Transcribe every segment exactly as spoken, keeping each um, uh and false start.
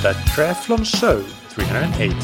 That Triathlon Show three hundred eighty.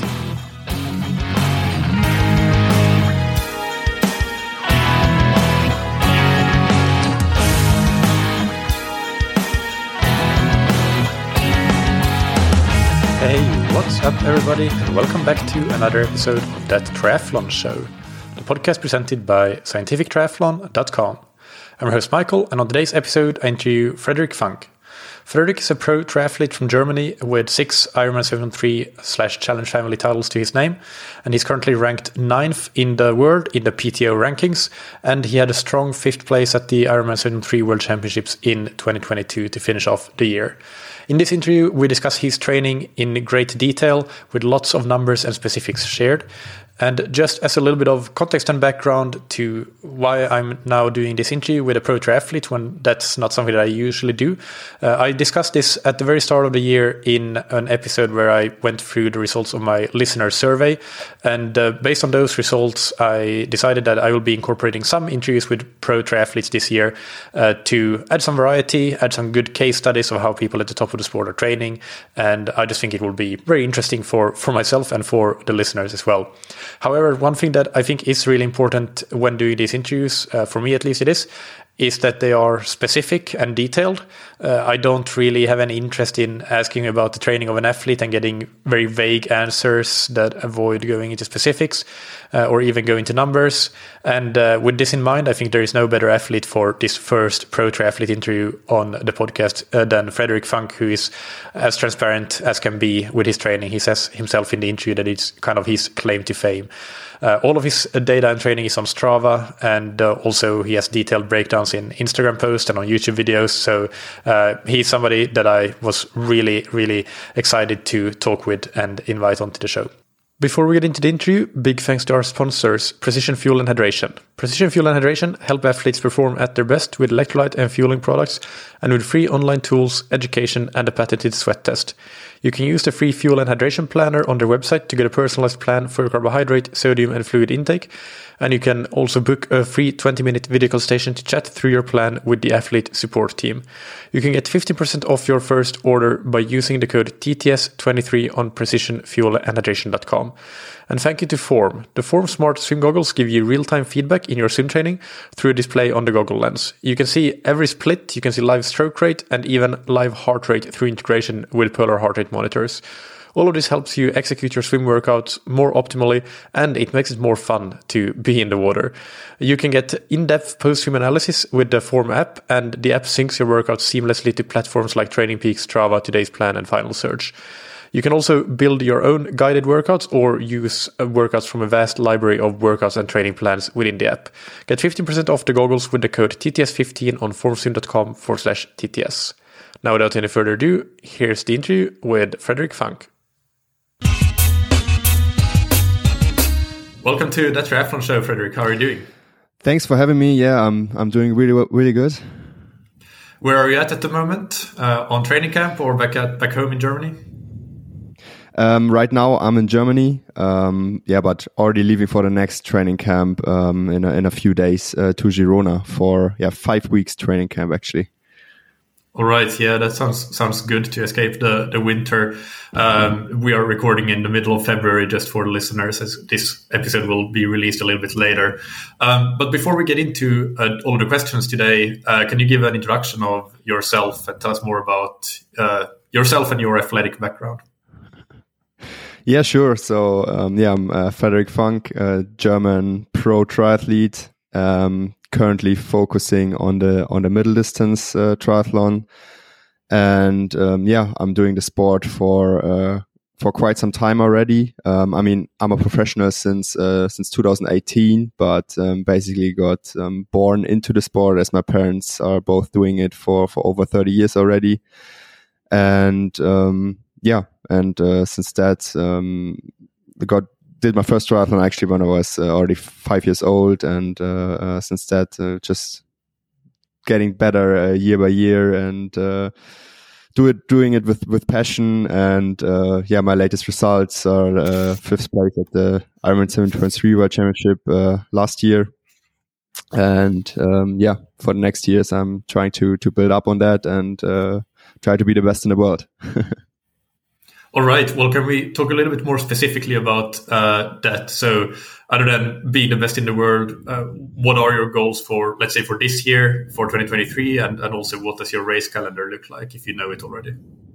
Hey, what's up everybody, and welcome back to another episode of That Triathlon Show, the podcast presented by scientific triathlon dot com. I'm your host Michael, and on today's episode I interview Frederik Funk. Frederik is a pro triathlete from Germany with six Ironman seventy-three slash Challenge Family titles to his name, and he's currently ranked ninth in the world in the P T O rankings, and he had a strong fifth place at the Ironman seventy-three World Championships in twenty twenty-two to finish off the year. In this interview, we discuss his training in great detail with lots of numbers and specifics shared. And just as a little bit of context and background to why I'm now doing this interview with a pro triathlete when that's not something that I usually do, uh, I discussed this at the very start of the year in an episode where I went through the results of my listener survey. And uh, based on those results, I decided that I will be incorporating some interviews with pro triathletes this year uh, to add some variety, add some good case studies of how people at the top of the sport are training. And I just think it will be very interesting for, for myself and for the listeners as well. However, one thing that I think is really important when doing these interviews, uh, for me at least it is, is that they are specific and detailed. Uh, I don't really have any interest in asking about the training of an athlete and getting very vague answers that avoid going into specifics uh, or even go into numbers. And uh, with this in mind, I think there is no better athlete for this first pro triathlete interview on the podcast uh, than Frederik Funk, who is as transparent as can be with his training. He says himself in the interview that it's kind of his claim to fame. Uh, all of his data and training is on Strava, and uh, also he has detailed breakdowns in Instagram posts and on YouTube videos. So uh, he's somebody that I was really, really excited to talk with and invite onto the show. Before we get into the interview, big thanks to our sponsors, Precision Fuel and Hydration. Precision Fuel and Hydration help athletes perform at their best with electrolyte and fueling products and with free online tools, education, and a patented sweat test. You can use the free fuel and hydration planner on their website to get a personalized plan for your carbohydrate, sodium, and fluid intake. And you can also book a free twenty-minute video consultation to chat through your plan with the athlete support team. You can get fifteen percent off your first order by using the code T T S twenty-three on precision fuel and hydration dot com. And thank you to Form. The Form Smart Swim Goggles give you real-time feedback in your swim training through a display on the goggle lens. You can see every split, you can see live stroke rate, and even live heart rate through integration with Polar Heart Rate monitors. All of this helps you execute your swim workouts more optimally, and it makes it more fun to be in the water. You can get in-depth post-swim analysis with the Form app, and the app syncs your workouts seamlessly to platforms like Training Peaks, Strava, Today's Plan, and Final Surge. You can also build your own guided workouts or use workouts from a vast library of workouts and training plans within the app. Get fifteen percent off the goggles with the code T T S fifteen on formswim.com forward slash TTS. Now, without any further ado, here's the interview with Frederik Funk. Welcome to That Triathlon Show, Frederik. How are you doing? Thanks for having me. Yeah, I'm I'm doing really really good. Where are you at at the moment? Uh, on training camp or back at back home in Germany? Um, right now, I'm in Germany. Um, yeah, but already leaving for the next training camp um, in a, in a few days uh, to Girona for yeah five weeks training camp actually. All right, yeah, that sounds sounds good to escape the the winter. Um, we are recording in the middle of February, just for the listeners, as this episode will be released a little bit later. Um, but before we get into uh, all of the questions today, uh, can you give an introduction of yourself and tell us more about uh, yourself and your athletic background? Yeah, sure. So, um, yeah, I'm uh, Frederik Funk, a German pro triathlete, um, currently focusing on the on the middle distance uh, triathlon, and um, yeah, I'm doing the sport for uh, for quite some time already. Um, I mean, I'm a professional since uh, since two thousand eighteen, but um, basically got um, born into the sport as my parents are both doing it for for over thirty years already, and um, yeah. And uh, since that, um, got did my first triathlon actually when I was uh, already five years old, and uh, uh, since that, uh, just getting better uh, year by year, and uh, do it doing it with with passion. And uh, yeah, my latest results are uh, fifth place at the Ironman seven twenty-three World Championship uh, last year. And um, yeah, for the next years, I'm trying to to build up on that and uh, try to be the best in the world. All right. Well, can we talk a little bit more specifically about uh, that? So, other than being the best in the world, uh, what are your goals for, let's say, for this year, for twenty twenty-three, and, and also what does your race calendar look like, if you know it already?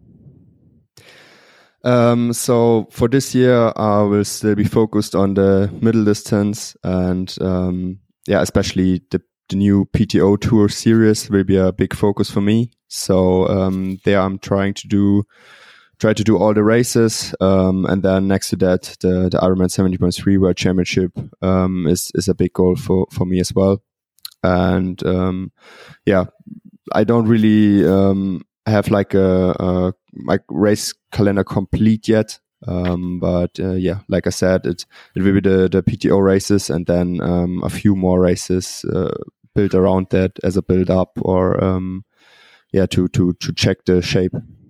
Um, so for this year, I will still be focused on the middle distance, and um, yeah, especially the, the new P T O Tour series will be a big focus for me. So um, there, I'm trying to do. Try to do all the races, um, and then next to that, the, the Ironman seventy point three World Championship um, is is a big goal for, for me as well. And um, yeah, I don't really um, have like a, a my race calendar complete yet, um, but uh, yeah, like I said, it it will be the the P T O races, and then um, a few more races uh, built around that as a build up, or um, yeah, to to to check the shape.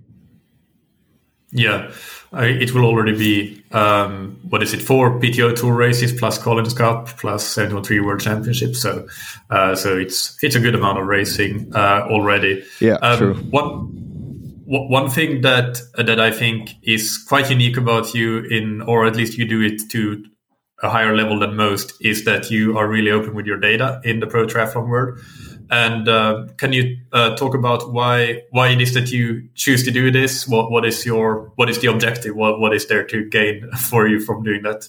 Yeah, I, it will already be, um, what is it, four P T O Tour races plus Collins Cup plus seven point three World Championship. So uh, so it's it's a good amount of racing uh, already. Yeah, um, true. One, one thing that that I think is quite unique about you, in, or at least you do it to a higher level than most, is that you are really open with your data in the pro triathlon world. And uh, can you uh, talk about why why it is that you choose to do this? What what is your what is the objective? What what is there to gain for you from doing that?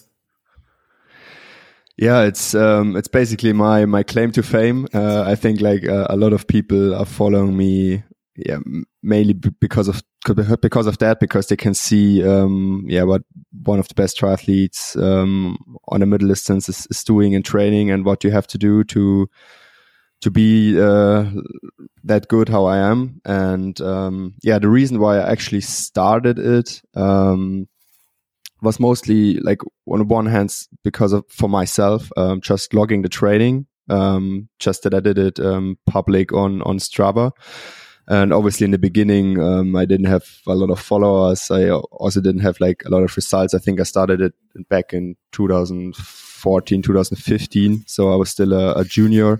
Yeah, it's um, it's basically my my claim to fame. Uh, I think like uh, a lot of people are following me, yeah, mainly b- because of because of that, because they can see um, yeah what one of the best triathletes um, on the middle distance is, is doing in training, and what you have to do to. to be uh, that good how I am. And um, yeah, the reason why I actually started it um, was mostly like on one hand because of for myself, um, just logging the training, um, just that I did it um, public on, on Strava. And obviously in the beginning, um, I didn't have a lot of followers. I also didn't have like a lot of results. I think I started it back in two thousand fourteen, two thousand fifteen. So I was still a, a junior.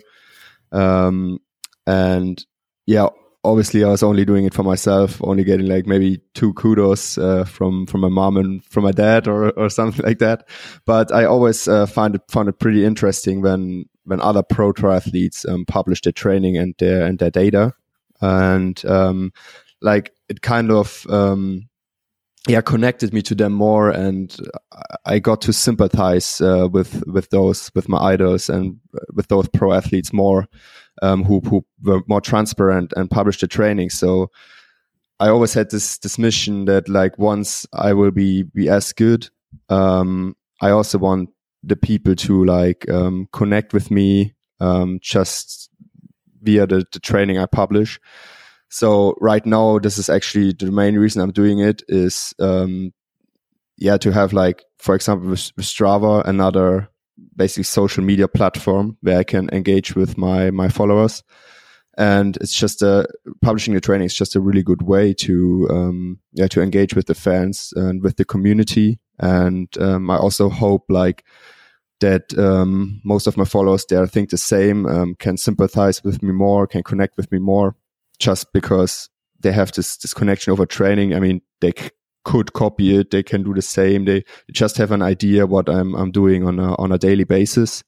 Um, and yeah, obviously I was only doing it for myself, only getting like maybe two kudos, uh, from, from my mom and from my dad or, or something like that. But I always, uh, find it, found it pretty interesting when, when other pro triathletes, um, publish their training and their, and their data. And, um, like it kind of, um, yeah, connected me to them more, and I got to sympathize uh, with with those with my idols and with those pro athletes more, um, who who were more transparent and published the training. So I always had this this mission that like once I will be be as good, um, I also want the people to like um, connect with me um, just via the, the training I publish. So right now, this is actually the main reason I'm doing it is, um, yeah, to have like, for example, with, with Strava, another basically social media platform where I can engage with my, my followers. And it's just a, publishing the training is just a really good way to, um, yeah, to engage with the fans and with the community. And, um, I also hope like that, um, most of my followers there think the same, um, can sympathize with me more, can connect with me more. Just because they have this, this connection over training. I mean, they c- could copy it. They can do the same. They just have an idea what I'm, I'm doing on a, on a daily basis.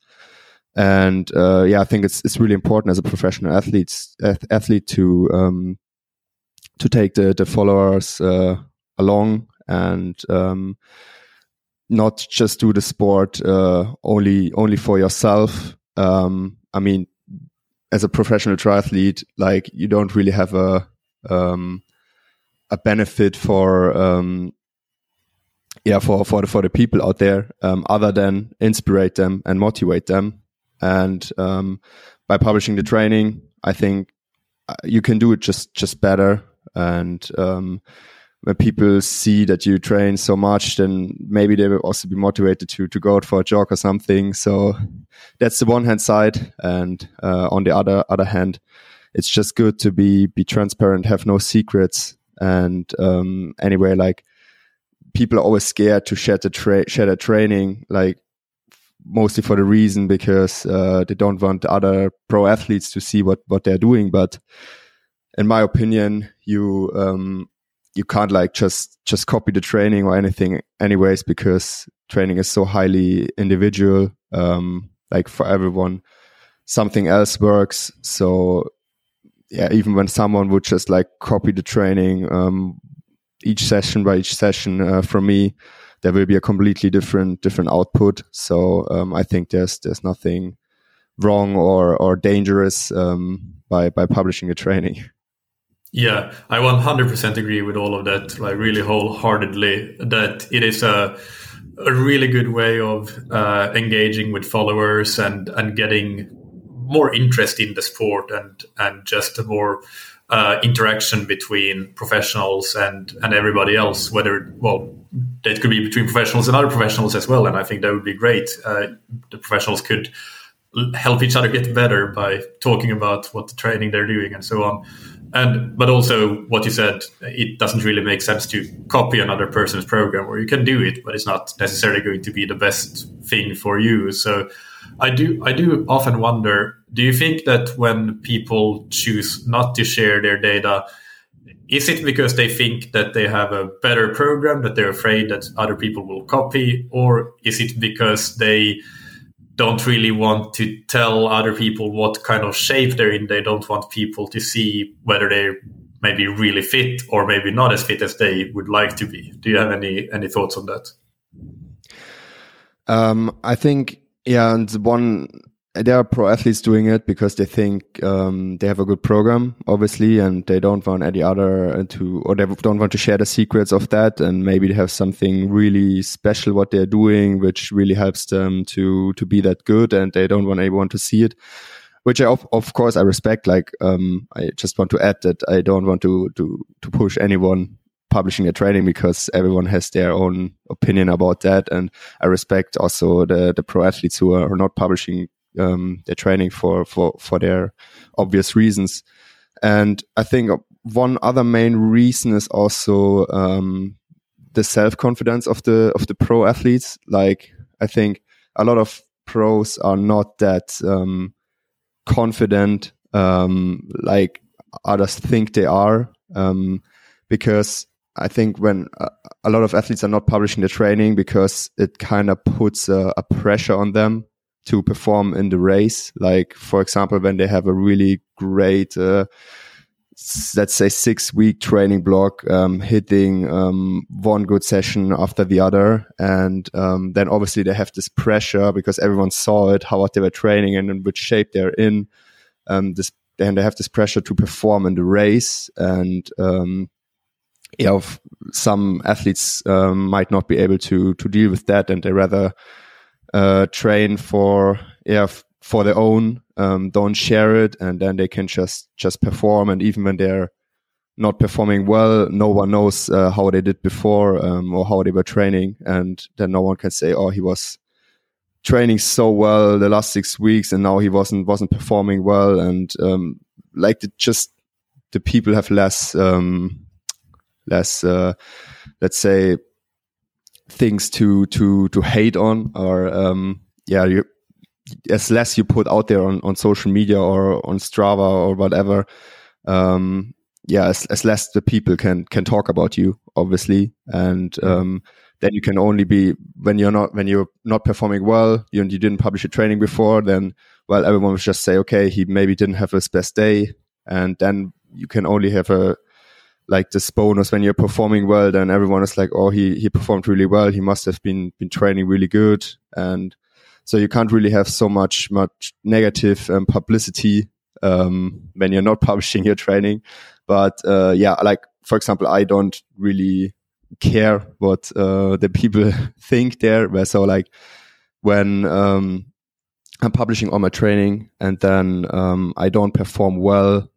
And, uh, yeah, I think it's, it's really important as a professional athlete, athlete to, um, to take the, the followers, uh, along and, um, not just do the sport, uh, only, only for yourself. Um, I mean, as a professional triathlete, like you don't really have a um, a benefit for um, yeah for for the, for the people out there, um, other than inspire them and motivate them. And um, by publishing the training, I think you can do it just just better. And um, when people see that you train so much, then maybe they will also be motivated to to go out for a jog or something. So that's the one hand side, and uh, on the other other hand, it's just good to be be transparent, have no secrets, and um, anyway, like people are always scared to share the tra- share their training, like mostly for the reason because uh, they don't want other pro athletes to see what what they're doing. But in my opinion, you um, you can't like just just copy the training or anything anyways, because training is so highly individual. Um, like for everyone, something else works. So yeah, even when someone would just like copy the training, um, each session by each session uh, from me, there will be a completely different different output. So um, I think there's there's nothing wrong or or dangerous um, by by publishing a training. Yeah, I one hundred percent agree with all of that, like really wholeheartedly, that it is a a really good way of uh, engaging with followers and and getting more interest in the sport and and just a more uh, interaction between professionals and and everybody else, whether, well, that could be between professionals and other professionals as well. And I think that would be great. Uh, the professionals could help each other get better by talking about what the training they're doing and so on. And but also what you said, it doesn't really make sense to copy another person's program, or you can do it, but it's not necessarily going to be the best thing for you. So I do I do often wonder, do you think that when people choose not to share their data, is it because they think that they have a better program that they're afraid that other people will copy, or is it because they don't really want to tell other people what kind of shape they're in? They don't want people to see whether they're maybe really fit or maybe not as fit as they would like to be. Do you have any any thoughts on that? Um, I think, yeah, and one, there are pro athletes doing it because they think um, they have a good program, obviously, and they don't want any other to, or they don't want to share the secrets of that. And maybe they have something really special what they're doing, which really helps them to to be that good, and they don't want anyone to see it. Which I, of, of course, I respect. Like, um, I just want to add that I don't want to to to push anyone publishing a training, because everyone has their own opinion about that, and I respect also the the pro athletes who are not publishing um, their training for for for their obvious reasons. And I think one other main reason is also um, the self confidence of the of the pro athletes. Like, I think a lot of pros are not that um, confident um, like others think they are, um, because I think when uh, a lot of athletes are not publishing the training, because it kind of puts a, a pressure on them to perform in the race. Like, for example, when they have a really great, uh, let's say six week training block, um, hitting um, one good session after the other. And um, then obviously they have this pressure because everyone saw it, how they were training and in which shape they're in. Um, this, and they have this pressure to perform in the race. And um, yeah, some athletes um, might not be able to to deal with that, and they rather uh, train for yeah f- for their own, um, don't share it, and then they can just just perform. And even when they're not performing well, no one knows uh, how they did before um, or how they were training, and then no one can say, "Oh, he was training so well the last six weeks, and now he wasn't wasn't performing well." And um, like the, just the people have less. Um, less uh, let's say things to to to hate on, or um yeah you as less you put out there on on social media or on Strava or whatever, um yeah as, as less the people can can talk about you, obviously. And um then you can only be, when you're not when you're not performing well, you you didn't publish a training before, then well, everyone will just say, okay, he maybe didn't have his best day. And then you can only have a like this bonus when you're performing well. Then everyone is like, oh, he he performed really well, he must have been been training really good. And so you can't really have so much much negative um, publicity um when you're not publishing your training. But uh yeah, like, for example, I don't really care what uh the people think there. So like, when um I'm publishing all my training and then um I don't perform well,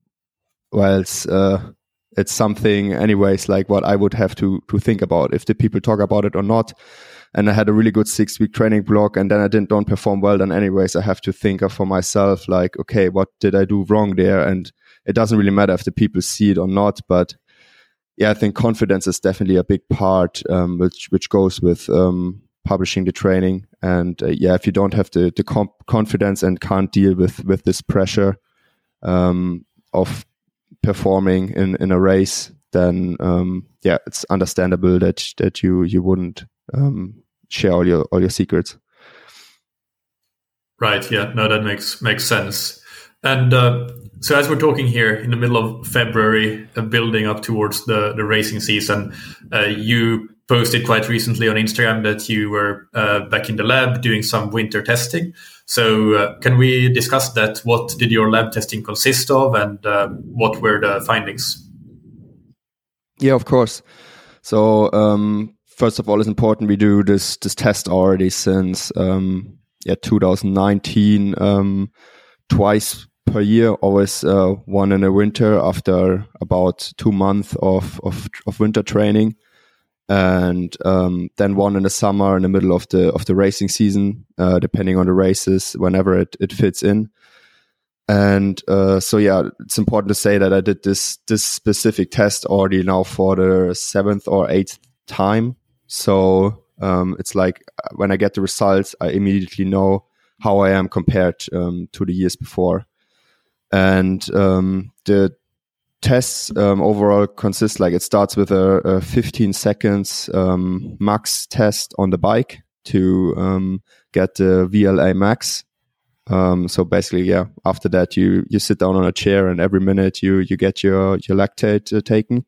well it's uh it's something anyways, like what I would have to to think about, if the people talk about it or not. And I had a really good six week training block, and then I didn't don't perform well, then anyways I have to think of for myself, like, okay, what did I do wrong there? And it doesn't really matter if the people see it or not. But yeah, I think confidence is definitely a big part, um, which which goes with um, publishing the training. And uh, yeah, if you don't have the the comp- confidence and can't deal with with this pressure um, of performing in, in a race, then um, yeah, it's understandable that that you you wouldn't um, share all your all your secrets. Right. Yeah. No, that makes makes sense. And uh, so, as we're talking here in the middle of February, uh, building up towards the the racing season, uh, you posted quite recently on Instagram that you were uh, back in the lab doing some winter testing. So, uh, can we discuss that? What did your lab testing consist of, and uh, what were the findings? Yeah, of course. So, um, first of all, it's important we do this this test already since um, yeah two thousand nineteen, um, twice per year. Always uh, one in the winter after about two months of of, of winter training, and um, then one in the summer in the middle of the of the racing season, uh, depending on the races, whenever it it fits in. And uh, so, yeah, it's important to say that I did this this specific test already now for the seventh or eighth time. So um, it's like when I get the results, I immediately know how I am compared um, to the years before. And um, the tests um, overall consist, like it starts with a, a fifteen seconds um, max test on the bike to um, get the V L A max. Um, so basically, yeah, after that, you, you sit down on a chair and every minute you, you get your, your lactate uh, taken.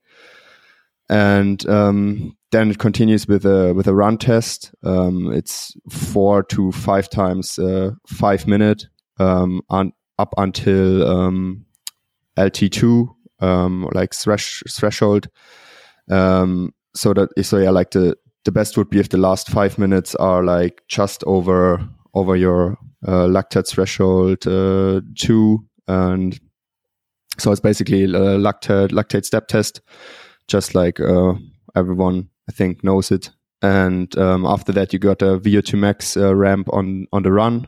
And, um, then it continues with a, with a run test. Um, it's four to five times, uh, five minute, um, on, up until, um, L T two, um, like thresh, threshold. Um, so that, so yeah, like the, the best would be if the last five minutes are like just over, over your, Uh, lactate threshold uh, two, and so it's basically a lactate lactate step test, just like uh, everyone I think knows it. And um, after that, you got a V O two max uh, ramp on on the run.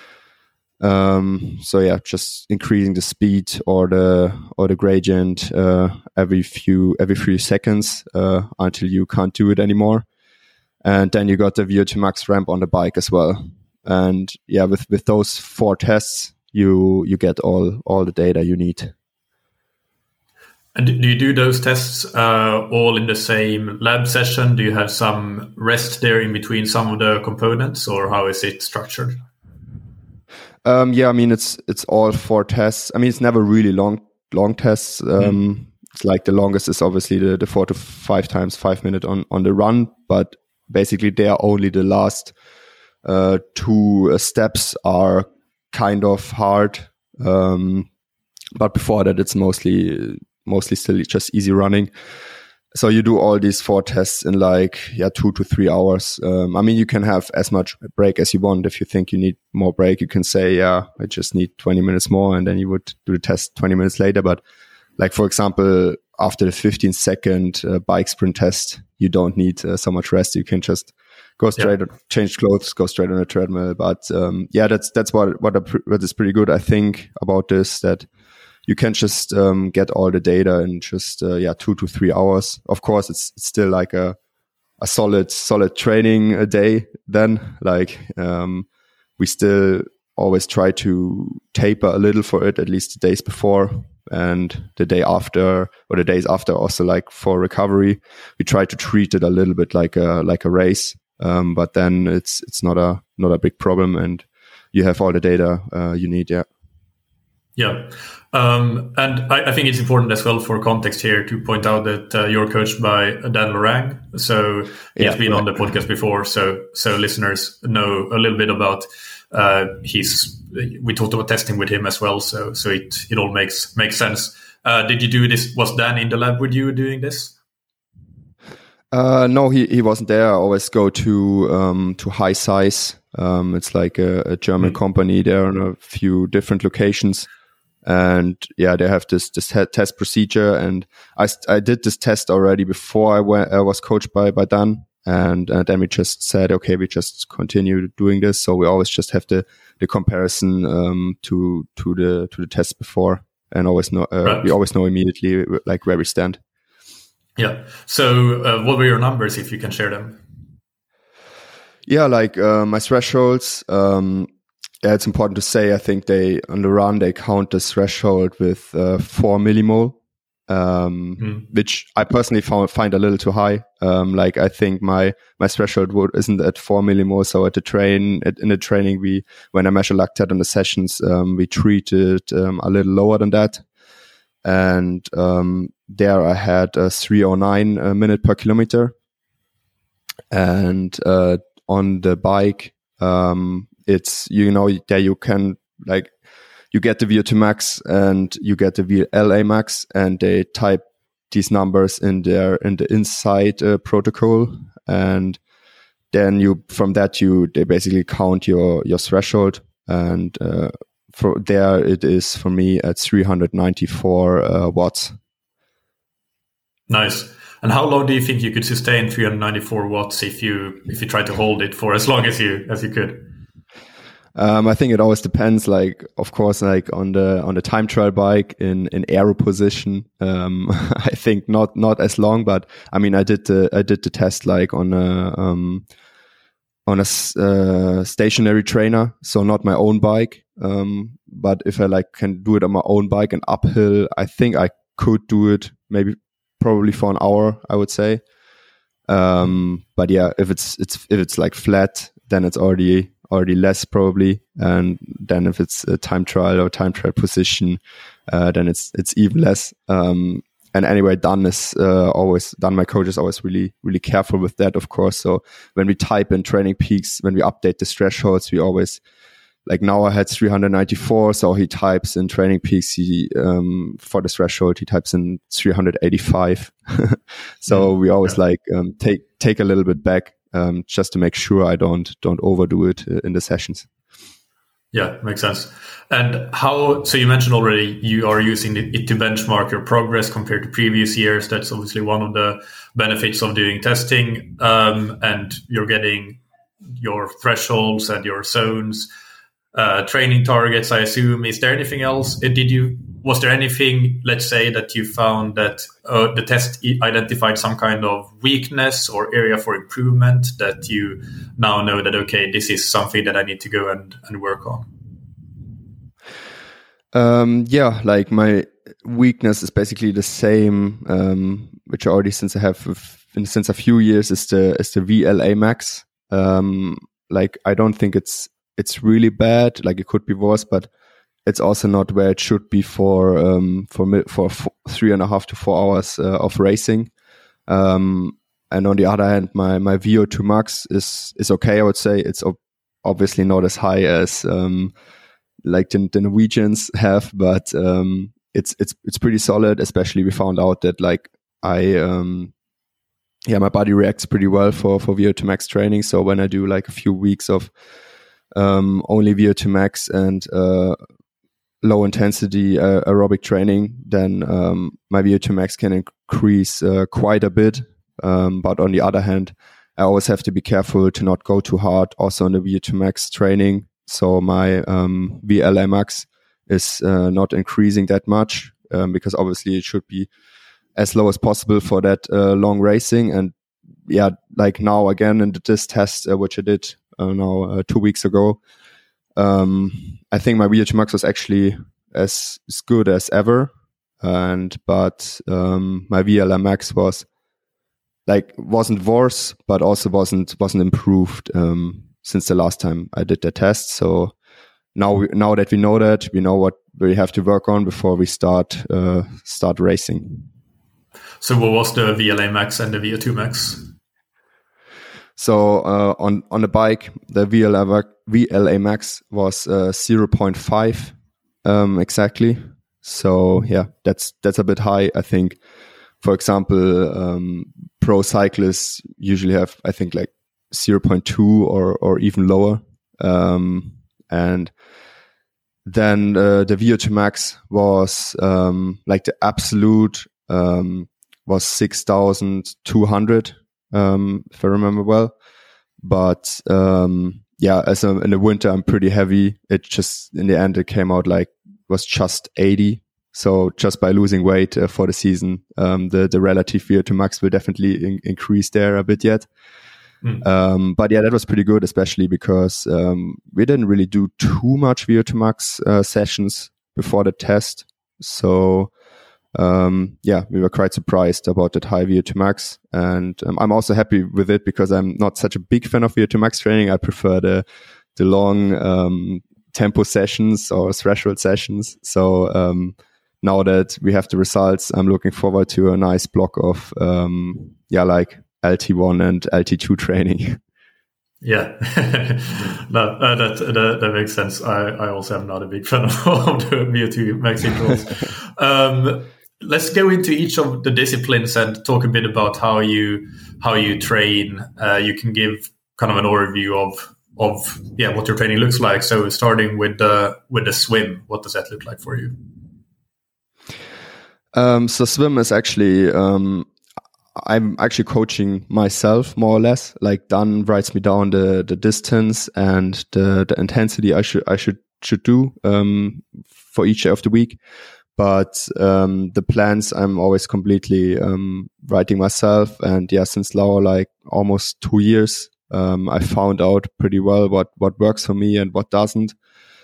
Um, so yeah, just increasing the speed or the or the gradient uh, every few every few seconds uh, until you can't do it anymore. And then you got the V O two max ramp on the bike as well. And yeah, with, with those four tests, you you get all all the data you need. And do you do those tests uh, all in the same lab session? Do you have some rest there in between some of the components, or how is it structured? Um, yeah, I mean it's it's all four tests. I mean it's never really long long tests. Um, mm. It's like the longest is obviously the, the four to five times five minute on on the run, but basically they are only the last. Uh, two uh, steps are kind of hard, um, but before that, it's mostly mostly still just easy running. So you do all these four tests in like yeah two to three hours. Um, I mean, you can have as much break as you want. If you think you need more break, you can say yeah, I just need twenty minutes more, and then you would do the test twenty minutes later. But like for example, after the fifteen second uh, bike sprint test, you don't need uh, so much rest. You can just go straight, yeah. change clothes, go straight on a treadmill. But um, yeah, that's that's what what, a, what is pretty good, I think, about this, that you can just um, get all the data in just uh, yeah two to three hours. Of course, it's, it's still like a a solid solid training a day. Then like um, we still always try to taper a little for it, at least the days before. And the day after, or the days after, also like for recovery, we try to treat it a little bit like a like a race. Um, but then it's it's not a not a big problem, and you have all the data uh, you need. Yeah. Yeah, um, and I, I think it's important as well for context here to point out that uh, you're coached by Dan Lorang. So he's yeah, been right. on the podcast before, so so listeners know a little bit about uh, his. We talked about testing with him as well, so so it it all makes makes sense. Uh, did you do this? Was Dan in the lab with you doing this? Uh, no, he, he wasn't there. I always go to um, to High Size. Um, it's like a, a German mm-hmm. company. They're in a few different locations, and yeah, they have this this test procedure. And I I did this test already before I went. I was coached by by Dan, and, and then we just said, okay, we just continue doing this. So we always just have the the comparison um, to to the to the test before, and always know uh, right. we always know immediately like where we stand. Yeah. So uh, what were your numbers, if you can share them? Yeah, like uh, my thresholds. Um, yeah, it's important to say, I think they, on the run, they count the threshold with uh, four millimole. um, mm. which I personally found, find a little too high. Um, like I think my my threshold would, isn't at four millimole. So at the train, at, in the training, we when I measure lactate in the sessions, um, we treat it um, a little lower than that. And um, there I had a three oh nine uh, minute per kilometer. And uh, on the bike, um, it's, you know, there you can like, you get the V O two max and you get the V L A max, and they type these numbers in there in the inside uh, protocol. And then you, from that, you, they basically count your, your threshold. And uh, for there it is for me at three hundred ninety-four uh, watts. Nice. And how long do you think you could sustain three hundred ninety-four watts if you if you try to hold it for as long as you as you could? Um, I think it always depends. Like, of course, like on the on the time trial bike in in aero position, um, I think not not as long. But I mean, I did the I did the test like on a um, on a uh, stationary trainer, so not my own bike. Um, but if I like can do it on my own bike and uphill, I think I could do it maybe probably for an hour, I would say. Um, but yeah, if it's it's if it's like flat, then it's already already less probably. And then if it's a time trial or time trial position, uh, then it's it's even less. Um, and anyway, Dan is uh, always Dan. My coach is always really really careful with that, of course. So when we type in training peaks, when we update the thresholds, we always. Like now I had three hundred ninety-four, so he types in training peaks, he, um, for the threshold, he types in three hundred eighty-five. So we always yeah. like, um, take, take a little bit back, um, just to make sure I don't, don't overdo it in the sessions. Yeah, makes sense. And how, so you mentioned already you are using it to benchmark your progress compared to previous years. That's obviously one of the benefits of doing testing. Um, and you're getting your thresholds and your zones. Uh, training targets, I assume. Is there anything else? Did you? Was there anything, let's say, that you found that uh, the test identified some kind of weakness or area for improvement that you now know that, okay, this is something that I need to go and, and work on? Um, yeah, like my weakness is basically the same, um, which already since I have since a few years is the is the V L A max. Um, like I don't think it's It's really bad. Like it could be worse, but it's also not where it should be for um, for for four, three and a half to four hours uh, of racing. Um, and on the other hand, my my V O two max is is okay. I would say it's ob- obviously not as high as um, like the, the Norwegians have, but um, it's it's it's pretty solid. Especially we found out that like I. Um, yeah, my body reacts pretty well for for V O two max training. So when I do like a few weeks of Um, only V O two max and uh, low intensity uh, aerobic training, then um, my V O two max can increase uh, quite a bit. Um, but on the other hand, I always have to be careful to not go too hard also on the V O two max training. So my um, V L A max is uh, not increasing that much um, because obviously it should be as low as possible for that uh, long racing. And yeah, like now again in this test, uh, which I did Uh, now uh, two weeks ago, um, I think my V O two max was actually as, as good as ever, and but um, my V L A max was like wasn't worse, but also wasn't wasn't improved um, since the last time I did the test. So now we, now that we know that, we know what we have to work on before we start uh, start racing. So what was the V L A max and the V O two max? So uh, on on the bike, the V L A, V L A max was uh, zero point five um, exactly. So yeah, that's that's a bit high. I think, for example, um, pro cyclists usually have, I think, like zero point two or or even lower. Um, and then uh, the V O two max was um, like the absolute um, was six thousand two hundred. Um, if I remember well, but, um, yeah, as a, in the winter, I'm pretty heavy. It just, in the end, it came out like, was just eighty. So just by losing weight uh, for the season, um, the, the relative V O two max will definitely in- increase there a bit yet. Mm. Um, but yeah, that was pretty good, especially because, um, we didn't really do too much V O two max, uh, sessions before the test. So, um, yeah, we were quite surprised about that high V O two max. And um, I'm also happy with it because I'm not such a big fan of V O two max training. I prefer the, the long um, tempo sessions or threshold sessions. So um, now that we have the results, I'm looking forward to a nice block of, um, yeah, like L T one and L T two training. Yeah, no, uh, that, that that makes sense. I, I also am not a big fan of the V O two max intervals. um, let's go into each of the disciplines and talk a bit about how you how you train. Uh, you can give kind of an overview of of yeah what your training looks like. So starting with the with the swim, what does that look like for you? Um, so swim is actually. Um, I'm actually coaching myself more or less. Like Dan writes me down the, the distance and the, the intensity I should I should should do um, for each day of the week. But um, the plans I'm always completely um, writing myself. And yeah, since now like almost two years, um, I found out pretty well what what works for me and what doesn't.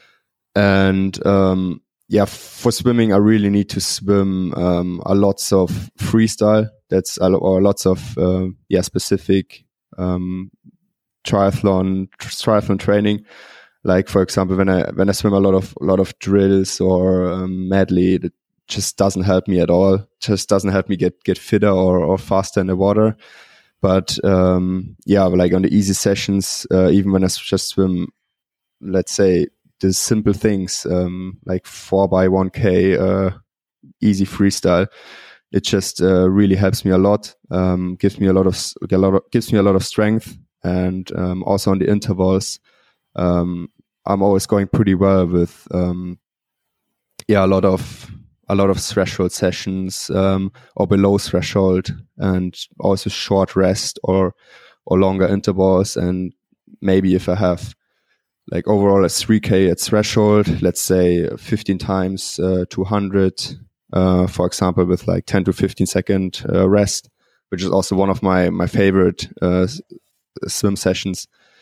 And um, yeah, for swimming, I really need to swim um, a lots of freestyle. That's or lots of uh, yeah specific um, triathlon triathlon training. Like for example, when I when I swim a lot of a lot of drills or um, medley, it just doesn't help me at all. Just doesn't help me get get fitter or, or faster in the water. But um, yeah, like on the easy sessions, uh, even when I just swim, let's say the simple things um, like four by one k uh, easy freestyle. It just uh, really helps me a lot. Um, gives me a lot of a lot of, gives me a lot of strength, and um, also on the intervals, um, I'm always going pretty well with um, yeah a lot of a lot of threshold sessions um, or below threshold, and also short rest or or longer intervals. And maybe if I have like overall a three K at threshold, let's say fifteen times uh, two hundred. Uh, for example, with like ten to fifteen second uh, rest, which is also one of my, my favorite uh, s- swim sessions.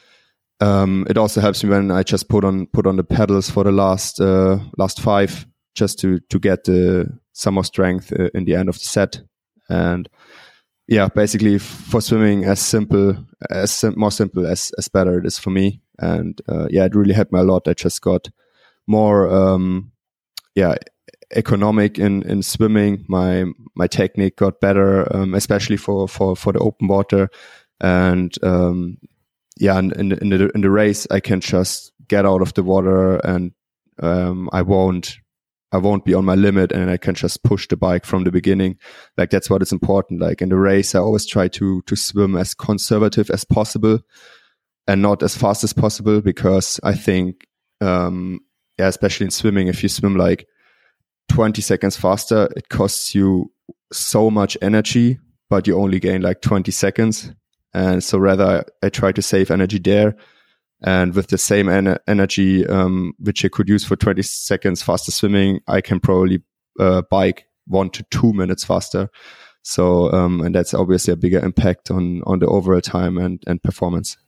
Um, it also helps me when I just put on, put on the pedals for the last, uh, last five, just to, to get the, some more strength uh, in the end of the set. And yeah, basically for swimming, as simple, as sim- more simple as, as better it is for me. And uh, yeah, it really helped me a lot. I just got more, um, yeah, economic in, in swimming. My my technique got better, um, especially for, for, for the open water. And um, yeah, in, in, the, in the in the race, I can just get out of the water, and um, I won't I won't be on my limit, and I can just push the bike from the beginning. Like that's what is important. Like in the race, I always try to to swim as conservative as possible and not as fast as possible, because I think um, yeah, especially in swimming, if you swim like twenty seconds faster, it costs you so much energy, but you only gain like twenty seconds. And so rather I try to save energy there, and with the same en- energy um, which I could use for twenty seconds faster swimming, I can probably uh, bike one to two minutes faster. So um, and that's obviously a bigger impact on on the overall time and and performance.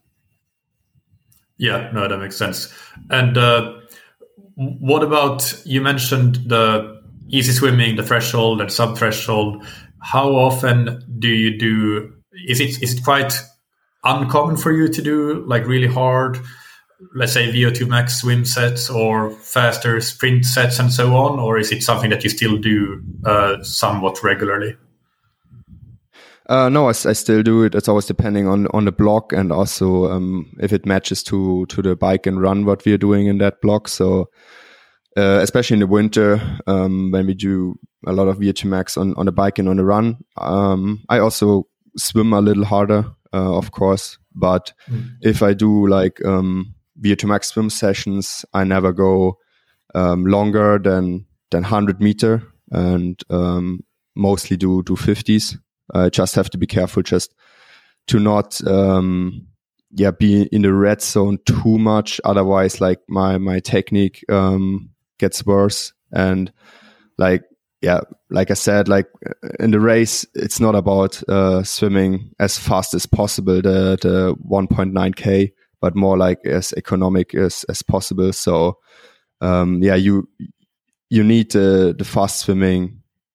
Yeah, no, that makes sense. And uh what about, you mentioned the easy swimming, the threshold and sub-threshold. How often do you do, is it is it quite uncommon for you to do like really hard, let's say V O two max swim sets or faster sprint sets and so on? Or is it something that you still do uh, somewhat regularly? Uh, no, I, I still do it. It's always depending on, on the block, and also um, if it matches to to the bike and run what we are doing in that block. So uh, especially in the winter, um, when we do a lot of V O two max on, on the bike and on the run, um, I also swim a little harder, uh, of course. But mm. if I do like um, V O two max swim sessions, I never go um, longer than than one hundred meter, and um, mostly do do fifties. I just have to be careful just to not, um, yeah, be in the red zone too much. Otherwise, like my, my technique, um, gets worse. And like, yeah, like I said, like in the race, it's not about, uh, swimming as fast as possible, the, the one point nine K, but more like as economic as, as possible. So, um, yeah, you, you need the, the fast swimming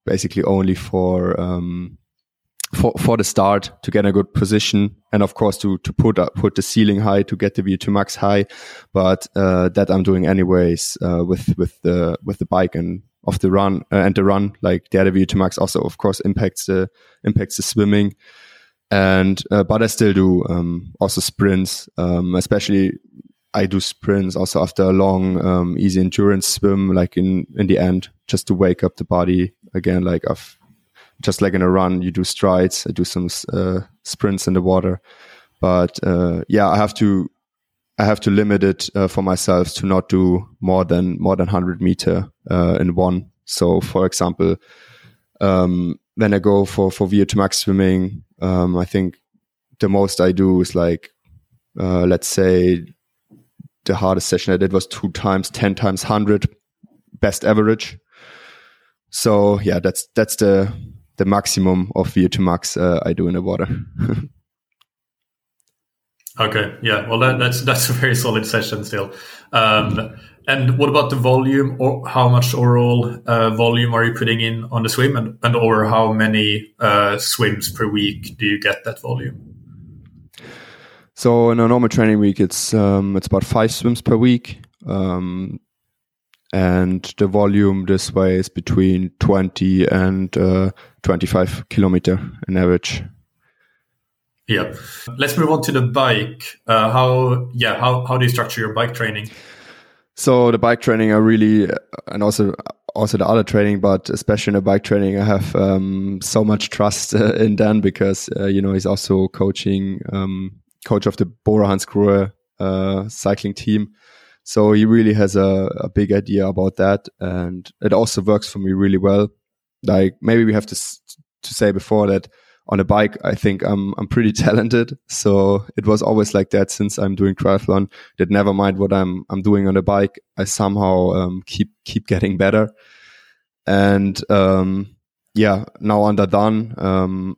basically only for um, for for the start to get a good position, and of course to to put up, put the ceiling high to get the V O two max high. But uh, that I'm doing anyways uh, with with the with the bike and of the run uh, and the run. Like the other V O two max also of course impacts the impacts the swimming. And uh, but I still do um, also sprints, um, especially I do sprints also after a long, um, easy endurance swim, like in, in the end, just to wake up the body again. Like I've, just like in a run, you do strides. I do some uh, sprints in the water, but uh, yeah, I have to I have to limit it uh, for myself to not do more than more than one hundred meter uh, in one. So, for example, um, when I go for for V O two max swimming. Um, I think the most I do is like, uh, let's say the hardest session I did was two times, ten times one hundred, best average. So yeah, that's that's the the maximum of V O two max uh, I do in the water. Okay, yeah, well that, that's that's a very solid session still. Um, and what about the volume, or how much overall uh, volume are you putting in on the swim, and, and over how many uh, swims per week do you get that volume? So in a normal training week, it's um, it's about five swims per week, um, and the volume this way is between twenty and uh, twenty-five kilometer in average. Yeah, let's move on to the bike. Uh, how yeah how how do you structure your bike training? So the bike training I really, and also also the other training, but especially in the bike training, I have um, so much trust uh, in Dan because uh, you know he's also coaching um, coach of the Bora Hansgrohe uh, cycling team, so he really has a, a big idea about that, and it also works for me really well. Like maybe we have to to say before that. On a bike, I think I'm I'm pretty talented. So it was always like that since I'm doing triathlon. That never mind what I'm I'm doing on a bike, I somehow um, keep keep getting better. And um, yeah, now under Dan, um,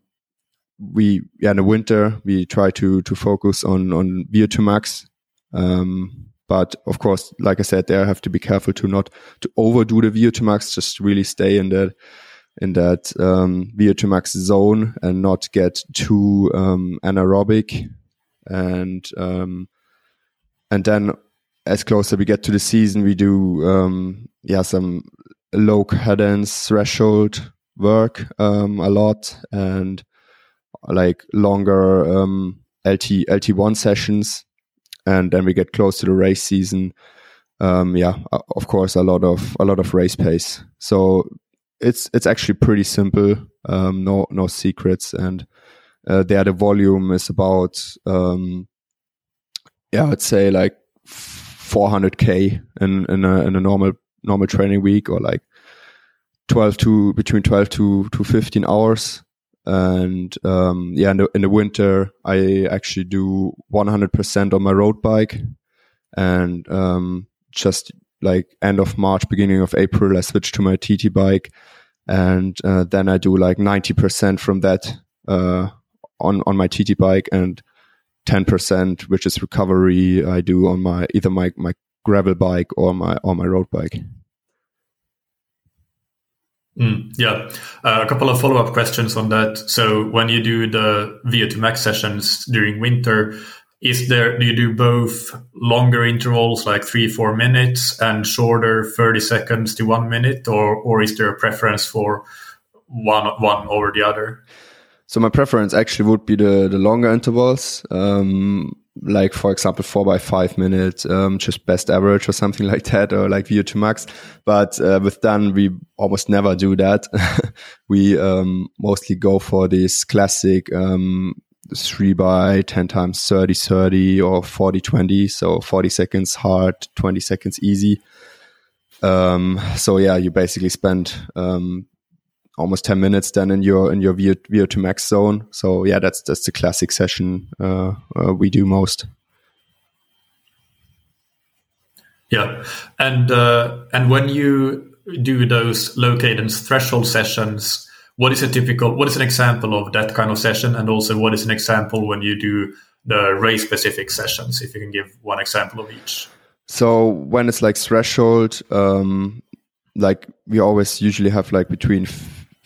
we yeah in the winter we try to to focus on on V O two max. Um, but of course, like I said, there I have to be careful to not to overdo the V O two max. Just really stay in that. in that um, V O two max zone and not get too um, anaerobic. And um, and then as closer we get to the season, we do um, yeah some low cadence threshold work um, a lot and like longer um, L T L T one sessions. And then we get close to the race season. Um, yeah, of course, a lot of a lot of race pace. So It's it's actually pretty simple, um, no no secrets, and uh, there the volume is about um, yeah, I'd say like four hundred k in in a, in a normal normal training week, or like twelve to between twelve to to fifteen hours, and um, yeah, in the, in the winter I actually do one hundred percent on my road bike, and um, just. Like end of March, beginning of April, I switched to my T T bike, and uh, then I do like ninety percent from that uh, on on my T T bike, and ten percent, which is recovery, I do on my either my my gravel bike or my or my road bike. Mm, yeah, uh, a couple of follow up questions on that. So when you do the V O two max sessions during winter. Is there, do you do both longer intervals, like three, four minutes, and shorter thirty seconds to one minute, or or is there a preference for one one over the other? So my preference actually would be the the longer intervals, um, like for example four by five minutes, um, just best average or something like that, or like V O two max. But uh, with Dan, we almost never do that. we um, mostly go for this classic. Um, three by ten times thirty thirty or forty twenty, so forty seconds hard, twenty seconds easy. Um, so yeah, you basically spend um, almost ten minutes then in your in your V O two max zone. So yeah, that's that's the classic session uh, uh, we do most. Yeah, and uh, and when you do those low cadence threshold sessions. What is a typical, what is an example of that kind of session? And also what is an example when you do the race specific sessions? If you can give one example of each. So when it's like threshold, um, like we always usually have like between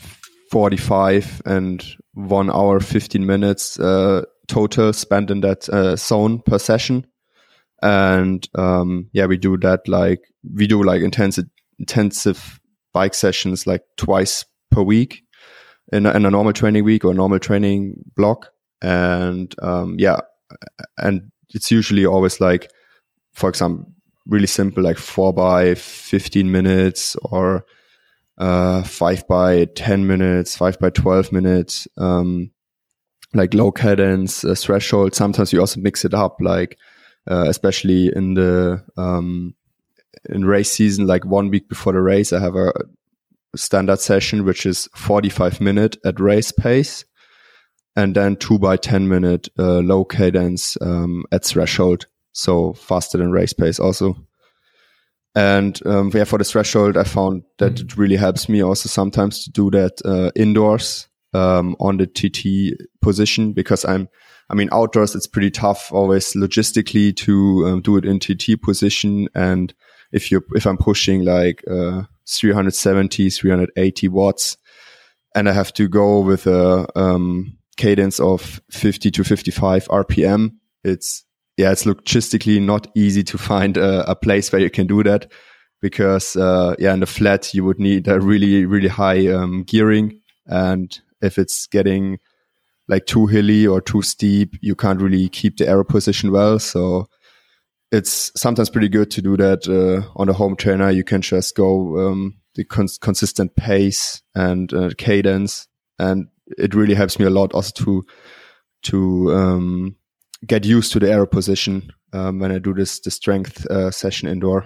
forty-five and one hour, fifteen minutes uh, total spent in that uh, zone per session. And um, yeah, we do that like, we do like intensive, intensive bike sessions like twice per week in a, in a normal training week or normal training block. And um, yeah, and it's usually always like, for example, really simple, like four by fifteen minutes or uh, five by ten minutes, five by twelve minutes, um, like low cadence, uh, threshold. Sometimes you also mix it up, like uh, especially in the um, in race season, like one week before the race, I have a standard session, which is forty-five minute at race pace. And then two by ten minute uh, low cadence um, at threshold. So faster than race pace also. And um, yeah, for the threshold, I found that it really helps me also sometimes to do that uh, indoors um, on the T T position, because I'm, I mean, outdoors, it's pretty tough always logistically to um, do it in T T position. And if you, if I'm pushing like uh, three seventy, three eighty watts, and I have to go with a um, cadence of fifty to fifty-five R P M, it's, yeah, it's logistically not easy to find a, a place where you can do that, because, uh, yeah, in the flat, you would need a really, really high, um, gearing. And if it's getting like too hilly or too steep, you can't really keep the aero position well. So it's sometimes pretty good to do that, uh, on a home trainer. You can just go, um, the cons- consistent pace and, uh, cadence. And it really helps me a lot also to, to, um, get used to the aero position um, when I do this the strength uh, session indoor.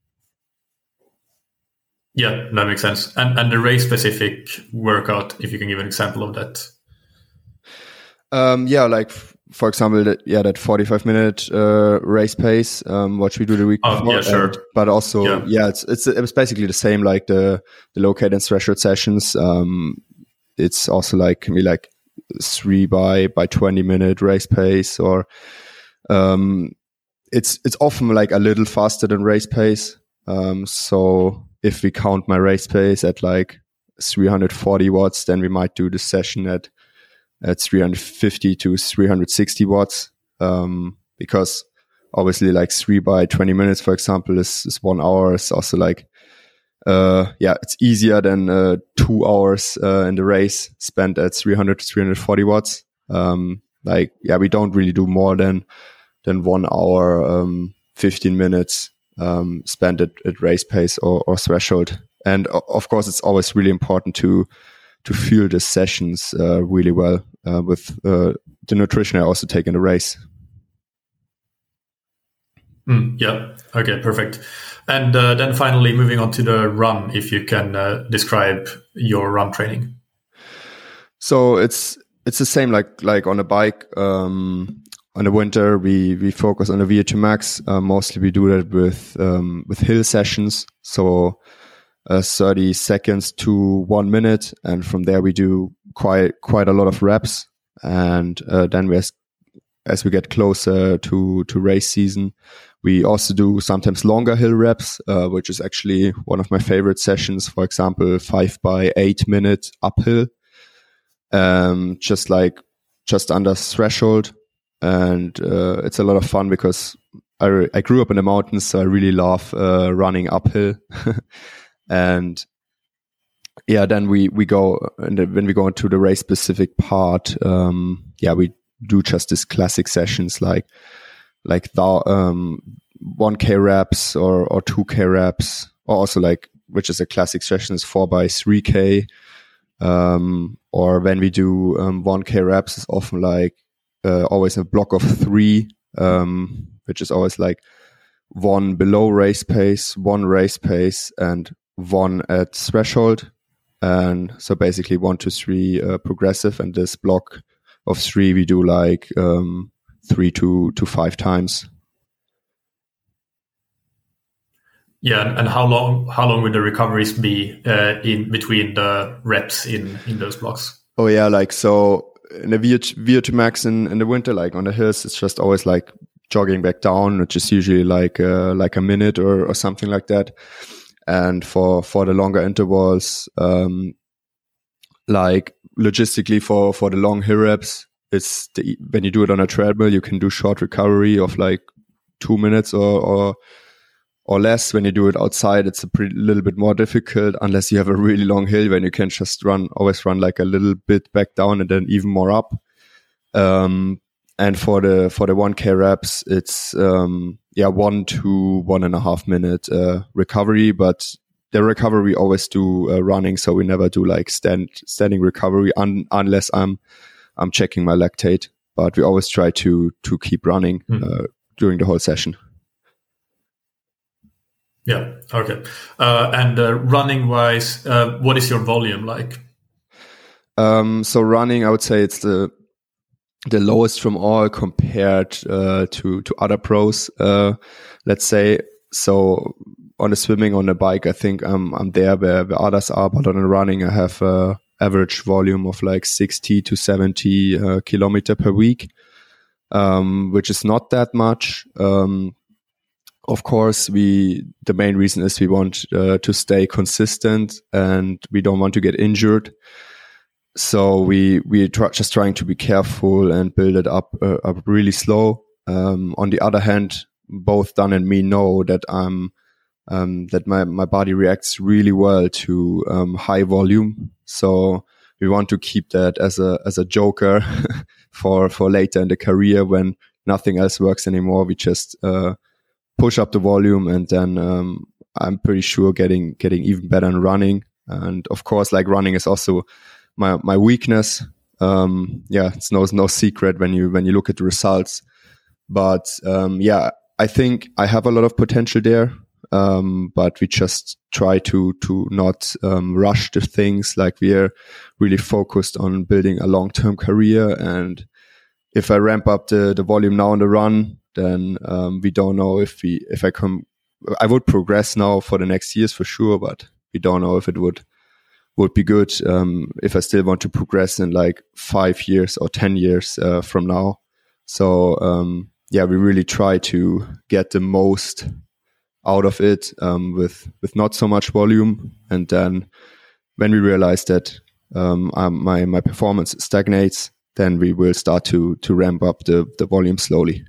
Yeah, that makes sense. And and the race specific workout, if you can give an example of that. Um, yeah, like f- for example, that yeah, that forty-five minute uh, race pace, um, what we do the week oh, before. Yeah, sure. And, but also, yeah. yeah, it's it's it's basically the same like the the low cadence threshold sessions. Um, it's also like can be like three by by twenty minute race pace, or um it's it's often like a little faster than race pace. Um so if we count my race pace at like three forty watts, then we might do the session at at three fifty to three sixty watts, um because obviously like three by twenty minutes, for example, is, is one hour. It's also like Uh, yeah, it's easier than uh, two hours uh, in the race spent at three hundred to three forty watts. Um, like, yeah, we don't really do more than than one hour, um, fifteen minutes um, spent at, at race pace or, or threshold. And of course, it's always really important to to feel the sessions uh, really well uh, with uh, the nutrition I also take in the race. Mm, yeah. Okay. Perfect. And uh, then finally, moving on to the run, if you can uh, describe your run training. So it's it's the same like like on a bike. Um, on the winter, we we focus on the V O two max. Uh, mostly, we do that with um, with hill sessions. So uh, thirty seconds to one minute, and from there we do quite quite a lot of reps. And uh, then we as, as we get closer to to race season, we also do sometimes longer hill reps, uh, which is actually one of my favorite sessions. For example, five by eight minute uphill, um, just like just under threshold. And uh, it's a lot of fun because I, re- I grew up in the mountains, so I really love uh, running uphill. And yeah, then we, we go, and when we go into the race specific part, um, yeah, we do just these classic sessions like like the um one K reps or or two K reps, or also like, which is a classic session, is four by three K, um or when we do um one K reps, is often like uh, always a block of three, um which is always like one below race pace, one race pace, and one at threshold. And so basically one to three uh, progressive, and this block of three we do like um three to to five times. Yeah, and how long how long would the recoveries be uh, in between the reps in in those blocks? Oh yeah, like so in the V O two max in, in the winter, like on the hills, it's just always like jogging back down, which is usually like uh, like a minute or, or something like that. And for for the longer intervals, um, like logistically for, for the long hill reps, it's the, when you do it on a treadmill, you can do short recovery of like two minutes or, or, or less. When you do it outside, it's a pretty little bit more difficult unless you have a really long hill when you can just run, always run like a little bit back down and then even more up. Um, and for the, for the one K reps, it's, um, yeah, one to one and a half minute, uh, recovery, but the recovery we always do uh, running. So we never do like stand, standing recovery un, unless I'm, I'm checking my lactate, but we always try to, to keep running, mm. uh, during the whole session. Yeah. Okay. Uh, and uh, running wise, uh, what is your volume like? Um, so running, I would say it's the, the lowest from all compared, uh, to, to other pros, uh, let's say. So on the swimming, on the bike, I think I'm, I'm there where, where others are, but on the running, I have a average volume of like sixty to seventy, uh, kilometer per week, um, which is not that much. Um, Of course, we, the main reason is we want uh, to stay consistent and we don't want to get injured. So we, we try, just trying to be careful and build it up, uh, up really slow. Um, on the other hand, both Dan and me know that I'm, um, that my, my body reacts really well to, um, high volume. So we want to keep that as a, as a joker for, for later in the career when nothing else works anymore. We just, uh, push up the volume and then um, I'm pretty sure getting getting even better in running. And of course, like running is also my my weakness. Um, yeah, it's no no secret when you when you look at the results. But um, yeah, I think I have a lot of potential there. Um, but we just try to to not um, rush the things. Like we are really focused on building a long term career. And if I ramp up the the volume now on the run, then um, we don't know if we if I come I would progress now for the next years for sure, but we don't know if it would would be good um, if I still want to progress in like five years or ten years uh, from now. So um, yeah, we really try to get the most out of it um, with with not so much volume, and then when we realize that um, um, my my performance stagnates, then we will start to to ramp up the the volume slowly.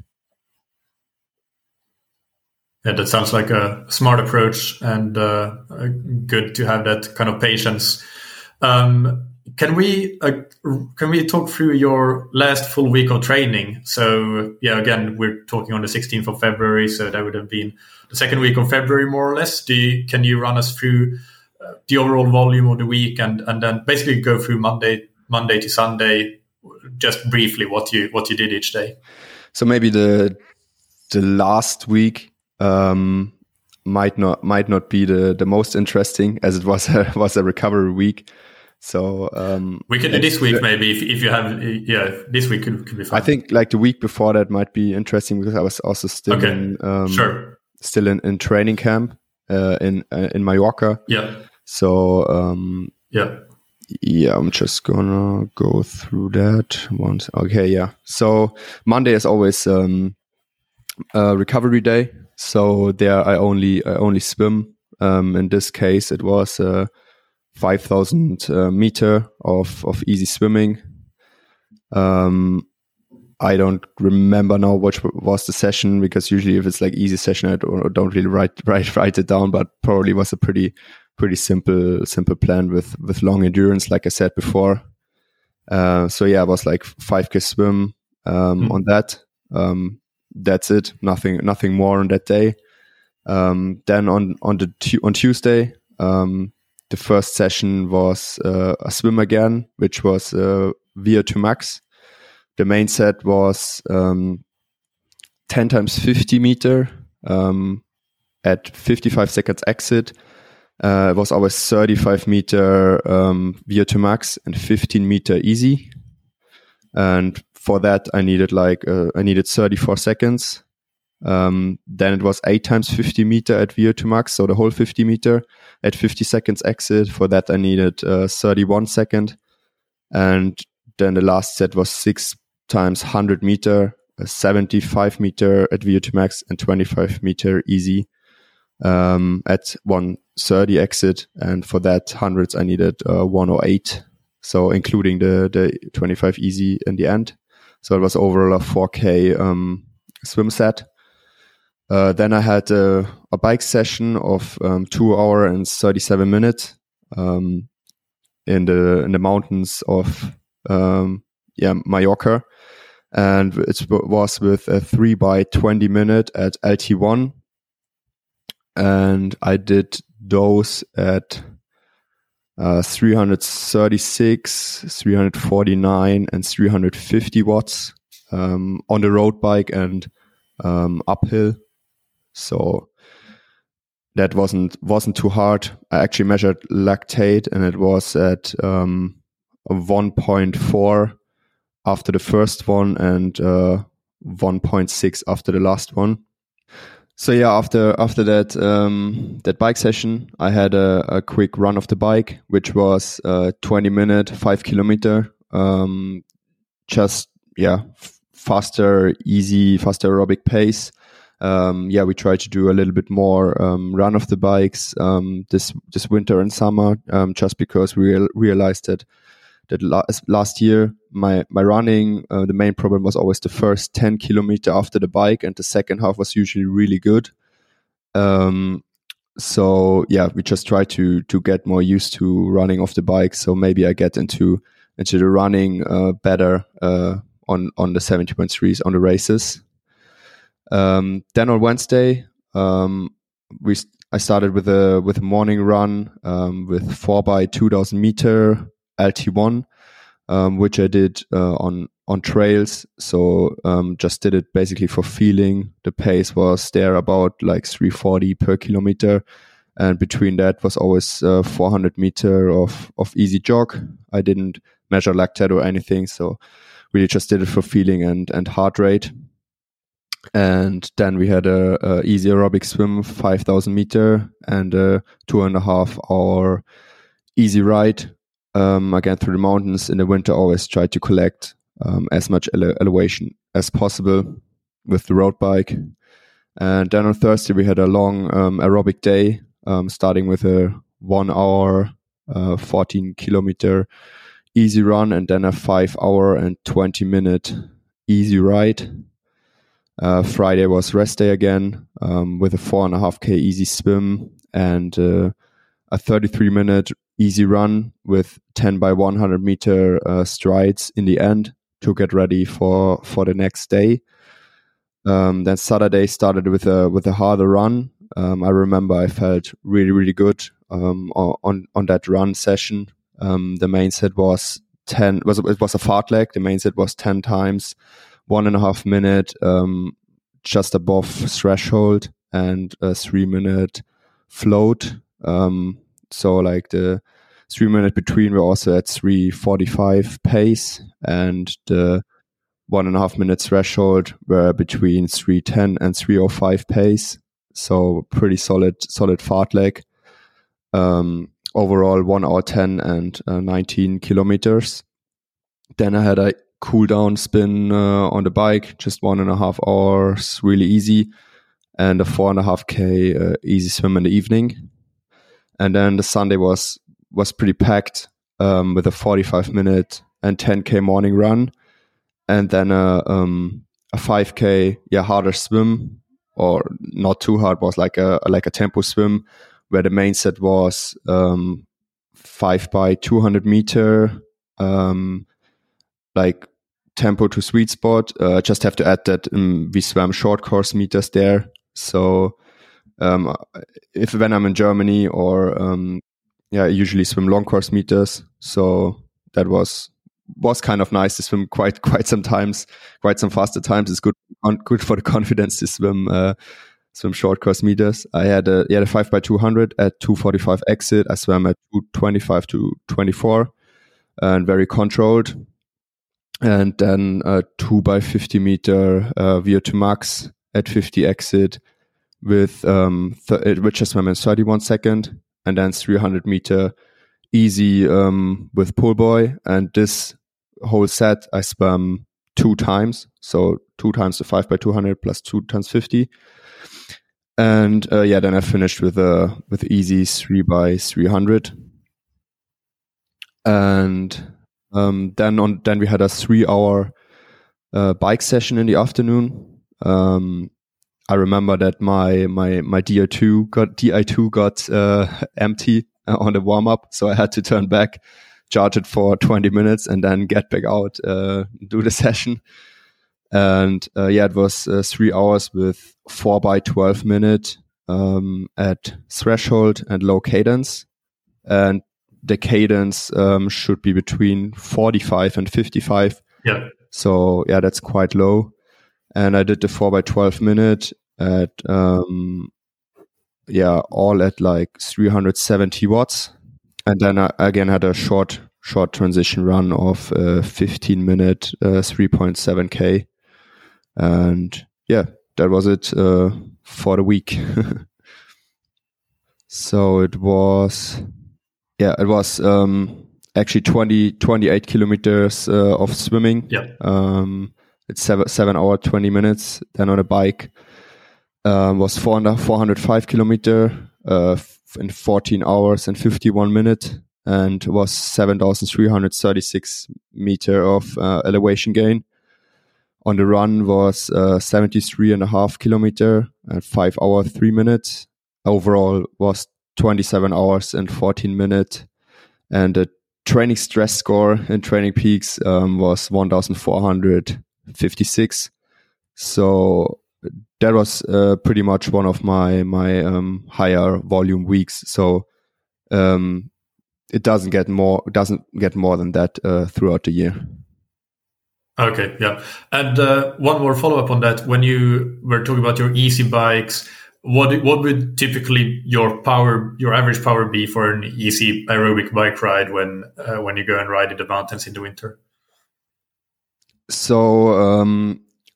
Yeah, that sounds like a smart approach and uh, good to have that kind of patience. Um, can we uh, can we talk through your last full week of training? So yeah, again, we're talking on the sixteenth of February, so that would have been the second week of February, more or less. Do you, can you run us through uh, the overall volume of the week and and then basically go through Monday Monday to Sunday, just briefly what you what you did each day? So maybe the the last week. Um, might not might not be the, the most interesting, as it was a, was a recovery week. So um, we can do this week maybe if if you have yeah this week could, could be fun. I think like the week before that might be interesting because I was also still okay. in um, sure still in, in training camp uh, in uh, in Mallorca. Yeah. So um, yeah yeah I'm just gonna go through that once. Okay, yeah. So Monday is always um, a recovery day. So there I only I only swim. Um, in this case, it was uh, five thousand uh, meter of, of easy swimming. Um, I don't remember now which was the session because usually if it's like easy session, I don't, don't really write, write write it down. But probably was a pretty pretty simple simple plan with with long endurance, like I said before. Uh, so yeah, it was like five K swim um, mm. on that. Um, That's it. Nothing, nothing more on that day. Um, then on on the tu- on Tuesday, um, the first session was uh, a swim again, which was uh, V O two max. The main set was um, ten times fifty meter um, at fifty-five seconds exit. Uh, it was always thirty-five meter um, V O two max and fifteen meter easy. And for that, I needed like uh, I needed thirty-four seconds. Um, then it was eight times fifty meter at V O two max, so the whole fifty meter at fifty seconds exit. For that, I needed uh, thirty-one second. And then the last set was six times one hundred meter, uh, seventy-five meter at V O two max, and twenty-five meter easy um, at one thirty exit. And for that hundreds, I needed uh, one oh eight so including the the twenty-five easy in the end. So it was overall a four K um, swim set. Uh, then I had a, a bike session of um, two hour and thirty-seven minutes um, in the in the mountains of um, yeah Mallorca, and it was with a three by twenty minute at L T one, and I did those at uh, three thirty-six, three forty-nine, and three fifty watts um, on the road bike and um, uphill. So that wasn't wasn't too hard. I actually measured lactate, and it was at um, one point four after the first one and uh, one point six after the last one. So yeah, after after that um, that bike session, I had a, a quick run of the bike, which was uh, twenty minute, five kilometer. Um, just yeah, f- faster, easy, faster aerobic pace. Um, yeah, we tried to do a little bit more um, run of the bikes um, this this winter and summer, um, just because we real, realized that that last, last year my my running uh, the main problem was always the first ten kilometer after the bike, and the second half was usually really good. Um, so yeah, we just try to to get more used to running off the bike. So maybe I get into into the running uh, better uh, on on the seventy point threes on the races. Um, then on Wednesday, um, we I started with a with a morning run um, with four by two thousand meter L T one, um, which I did uh, on on trails. So um, just did it basically for feeling. The pace was there about like three forty per kilometer, and between that was always uh, four hundred meter of of easy jog. I didn't measure lactate or anything, so really just did it for feeling and and heart rate. And then we had a, a easy aerobic swim, five thousand meter, and a two and a half hour easy ride. Um, again, through the mountains in the winter, always try to collect um, as much ele- elevation as possible with the road bike. And then on Thursday, we had a long um, aerobic day, um, starting with a one hour, uh, fourteen kilometer easy run, and then a five hour and twenty minute easy ride. Uh, Friday was rest day again, um, with a four and a half K easy swim and uh, a thirty-three minute easy run with ten by one hundred meter uh, strides in the end to get ready for, for the next day. Um, then Saturday started with a with a harder run. Um, I remember I felt really really good um, on on that run session. Um, the main set was ten. Was it was a fartlek. The main set was ten times. One and a half minute, um, just above threshold, and a three minute float. Um, so like the three minute between, we're also at three forty-five pace, and the one and a half minute threshold were between three ten and three oh five pace. So pretty solid, solid fartlek. Um, overall one hour ten and uh, nineteen kilometers. Then I had a cool down spin uh, on the bike, just one and a half hours, really easy, and a four and a half K uh, easy swim in the evening. And then the Sunday was was pretty packed um, with a forty-five minute and ten K morning run, and then a um, a five K yeah harder swim, or not too hard, was like a like a tempo swim, where the main set was um, five by two hundred meter. Um, like tempo to sweet spot. Uh, just have to add that um, we swam short course meters there. So um, if when I'm in Germany or um, yeah, I usually swim long course meters. So that was was kind of nice to swim quite quite some times, quite some faster times. It's good good for the confidence to swim uh, swim short course meters. I had a yeah the five by two hundred at two forty-five exit. I swam at two twenty-five to twenty-four and very controlled. And then a two by fifty meter uh, V O two max at fifty exit with um, th- which I swam in thirty-one second, and then three hundred meter easy um, with pull boy. And this whole set I swam two times, so two times the five by two hundred plus two times fifty. And uh, yeah, then I finished with a with easy three by three hundred. and um, then on then we had a three hour uh, bike session in the afternoon. Um, I remember that my my my D I two got D I two got uh, empty on the warm up, so I had to turn back, charge it for twenty minutes, and then get back out, uh, do the session. And uh, yeah, it was uh, three hours with four by twelve minute um, at threshold and low cadence, and the cadence um, should be between forty-five and fifty-five. Yeah. So yeah, that's quite low. And I did the four by twelve minute at, um, yeah, all at like three hundred seventy watts. And then I again had a short, short transition run of uh, fifteen minute, uh, three point seven K. And yeah, that was it uh, for the week. So it was, yeah, it was um, actually twenty, twenty-eight kilometers uh, of swimming. Yeah. Um, It's seven, seven hour, twenty minutes. Then on a bike um, was four hundred five kilometer uh, in fourteen hours and fifty-one minutes, and was seven thousand three hundred thirty-six meter of uh, elevation gain. On the run was uh, seventy-three and a half kilometer and five hour, three minutes. Overall was twenty-seven hours and fourteen minutes. And the training stress score in Training Peaks um, was one thousand four hundred fifty-six. So that was uh, pretty much one of my my um, higher volume weeks. So um, it doesn't get more doesn't get more than that uh, throughout the year. Okay, yeah. And uh, one more follow up on that. When you were talking about your easy bikes, what what would typically your power, your average power be for an easy aerobic bike ride when uh, when you go and ride in the mountains in the winter? So, um,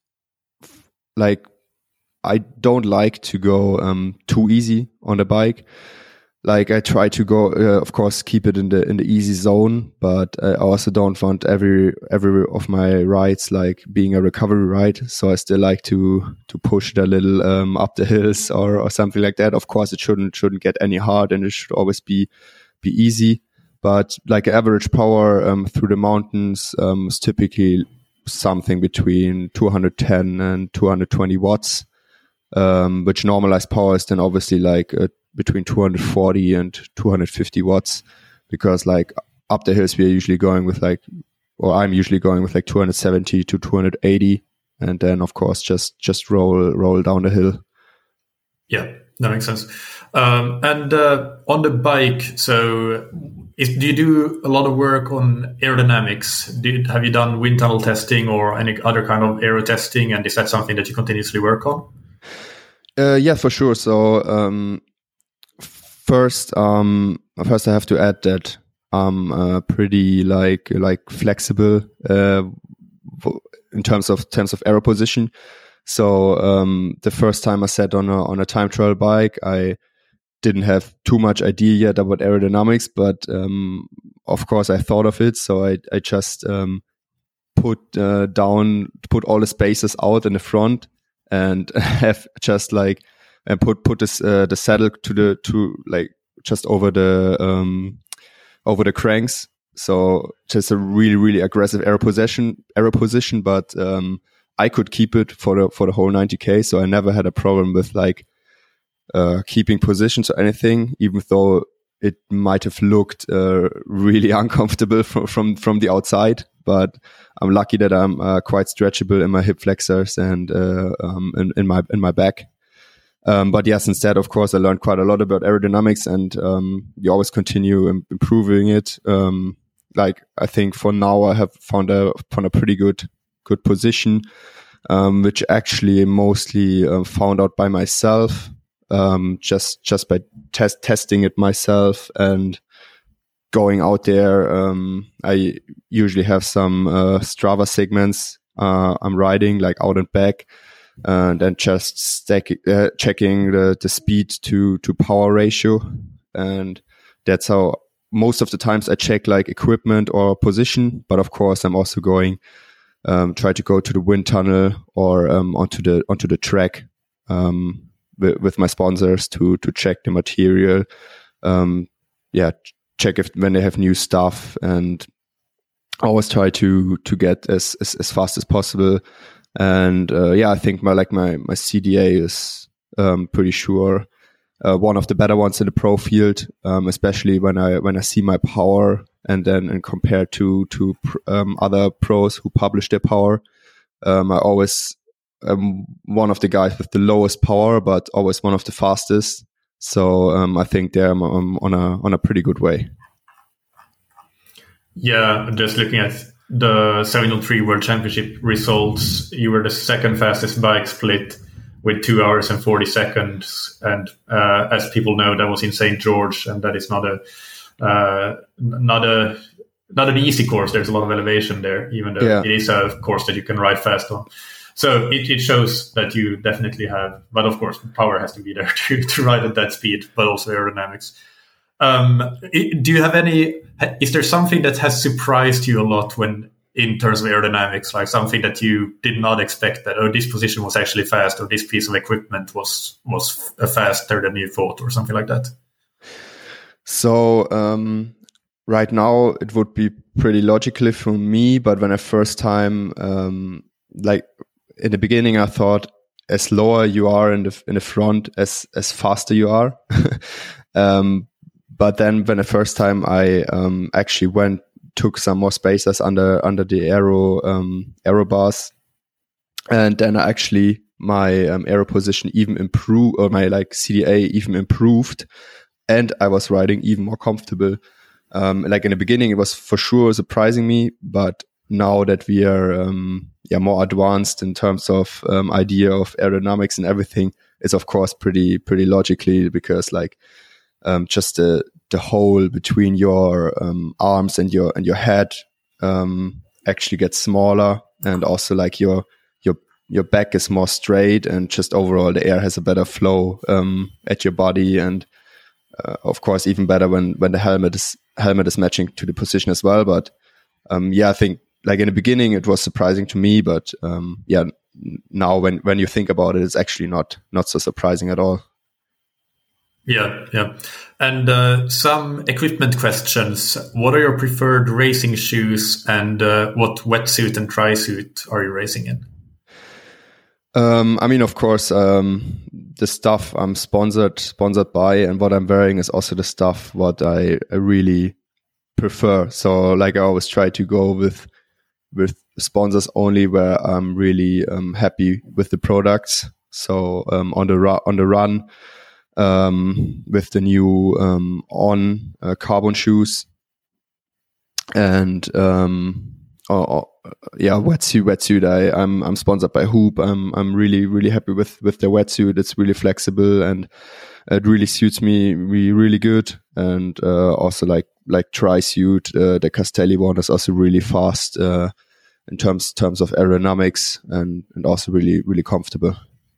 like, I don't like to go um, too easy on the bike. Like, I try to go, uh, of course, keep it in the in the easy zone, but I also don't want every every of my rides like being a recovery ride. So I still like to to push it a little um, up the hills or or something like that. Of course, it shouldn't shouldn't get any hard, and it should always be be easy. But like average power um, through the mountains um, is typically something between two hundred ten and two hundred twenty watts, um, which normalized power is then obviously like uh, between two hundred forty and two hundred fifty watts, because like up the hills we are usually going with like, or I'm usually going with like two hundred seventy to two hundred eighty, and then of course just just roll roll down the hill. Yeah, that makes sense. Um, and uh, on the bike, so is, do you do a lot of work on aerodynamics? Did, have you done wind tunnel testing or any other kind of aero testing? And is that something that you continuously work on? Uh, yeah, for sure. So um, first, um, first I have to add that I'm uh, pretty like like flexible uh, in terms of terms of aero position. So um, the first time I sat on a on a time trial bike, I didn't have too much idea yet about aerodynamics, but um, of course I thought of it. So I I just um, put uh, down put all the spaces out in the front and have just like and put put this uh, the saddle to the to like just over the um, over the cranks. So just a really really aggressive aero position aero position, but um, I could keep it for the for the whole ninety K. So I never had a problem with like uh, keeping positions or anything, even though it might have looked uh, really uncomfortable from, from from the outside. But I'm lucky that I'm uh, quite stretchable in my hip flexors and uh, um, in, in my in my back. Um, but yes, instead, of course, I learned quite a lot about aerodynamics, and um, you always continue im- improving it. Um, like I think for now, I have found a found a pretty good good position, um, which actually mostly uh, found out by myself, um, just just by test testing it myself and going out there. Um, I usually have some uh, Strava segments uh, I'm riding like out and back, and then just stack, uh, checking the, the speed to to power ratio, and that's how most of the times I check like equipment or position. But of course, I'm also going um, try to go to the wind tunnel or um, onto the onto the track um, with, with my sponsors to to check the material. Um, yeah. check if when they have new stuff, and always try to to get as as, as fast as possible. And uh, yeah, I think my like my my C D A is um, pretty sure uh, one of the better ones in the pro field, um, especially when I when I see my power and then and compared to to um, other pros who publish their power. Um, I always am one of the guys with the lowest power, but always one of the fastest. So um, I think there I'm, I'm on a on a pretty good way. Yeah, just looking at the seven oh three World Championship results, you were the second fastest bike split with two hours and forty seconds. And uh, as people know, that was in Saint George, and that is not a uh, not a not an easy course. There's a lot of elevation there, even though yeah. it is a course that you can ride fast on. So it, it shows that you definitely have, but of course, power has to be there to, to ride at that speed, but also aerodynamics. Um, do you have any, is there something that has surprised you a lot when, in terms of aerodynamics, like something that you did not expect that, oh, this position was actually fast, or this piece of equipment was, was faster than you thought, or something like that? So, um, right now it would be pretty logically for me, but when I first time, um, like, in the beginning, I thought as lower you are in the in the front, as as faster you are. um, but then, when the first time I um, actually went, took some more spacers under under the aero um, aero bars, and then I actually my um, aero position even improved, or my like C D A even improved, and I was riding even more comfortable. Um, like in the beginning, it was for sure surprising me, but now that we are um, yeah more advanced in terms of um, idea of aerodynamics and everything, it's of course pretty pretty logically, because like um, just the the hole between your um, arms and your and your head um, actually gets smaller, and also like your your your back is more straight, and just overall the air has a better flow um, at your body, and uh, of course even better when when the helmet is helmet is matching to the position as well. But um, yeah, I think. Like in the beginning, it was surprising to me, but um, yeah, now when, when you think about it, it's actually not not so surprising at all. Yeah, yeah. And uh, some equipment questions. What are your preferred racing shoes, and uh, what wetsuit and tri-suit are you racing in? Um, I mean, of course, um, the stuff I'm sponsored sponsored by, and what I'm wearing is also the stuff what I, I really prefer. So, like, I always try to go with with sponsors only where I'm really um, happy with the products. So um, on the ru- on the run um, with the new um, on uh, carbon shoes, and um, oh, oh, yeah, wetsuit. Wetsuit. I, I'm I'm sponsored by Hoop. I'm I'm really really happy with with their wetsuit. It's really flexible, and it really suits me really really good. And uh, also like like tri-suit, uh, the Castelli one is also really fast. Uh, in terms terms of aerodynamics, and, and also really, really comfortable.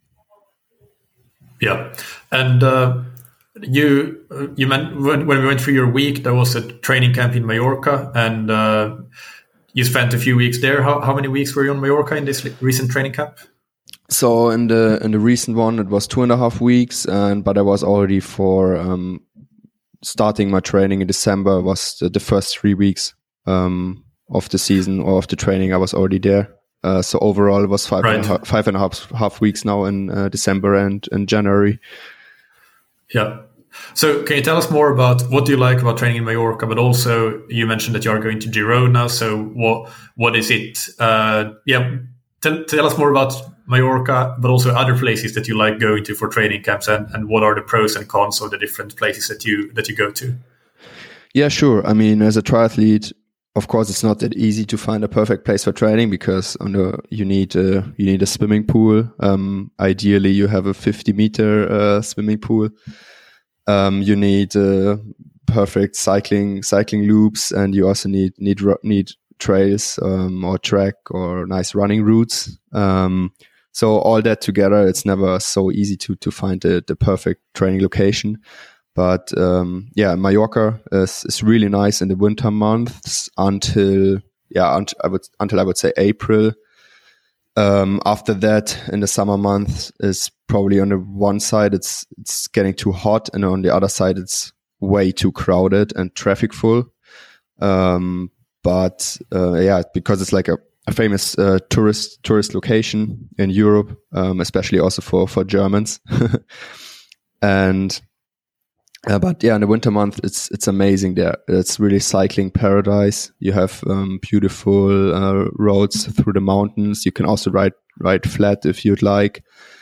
Yeah. And uh, you you meant when, when we went through your week, there was a training camp in Mallorca, and uh, you spent a few weeks there. How how many weeks were you on Mallorca in this recent training camp? So in the in the recent one, it was two and a half weeks, and but I was already for um, starting my training in December was the, the first three weeks. Um, of the season or of the training, I was already there. Uh, so overall, it was five, right. and, a half, five and a half half weeks now in uh, December and in January. Yeah. So can you tell us more about what do you like about training in Mallorca? But also, you mentioned that you are going to Girona. So what what is it? Uh, yeah, tell, tell us more about Mallorca, but also other places that you like going to for training camps, and, and what are the pros and cons of the different places that you that you go to? Yeah, sure. I mean, as a triathlete, of course, it's not that easy to find a perfect place for training, because on the, you need a, you need a swimming pool. Um, ideally, you have a fifty meter uh, swimming pool. Um, you need uh, perfect cycling cycling loops, and you also need need need trails um, or track or nice running routes. Um, so all that together, it's never so easy to to find the, the perfect training location. But um, yeah, Mallorca is, is really nice in the winter months until yeah until I would until I would say April. Um, after that, in the summer months, is probably on the one side it's it's getting too hot, and on the other side it's way too crowded and traffic full. Um, but uh, yeah, because it's like a, a famous uh, tourist tourist location in Europe, um, especially also for for Germans. and uh, but yeah, in the winter month, it's it's amazing there. It's really cycling paradise. You have um, beautiful uh, roads through the mountains. You can also ride ride flat if you'd like,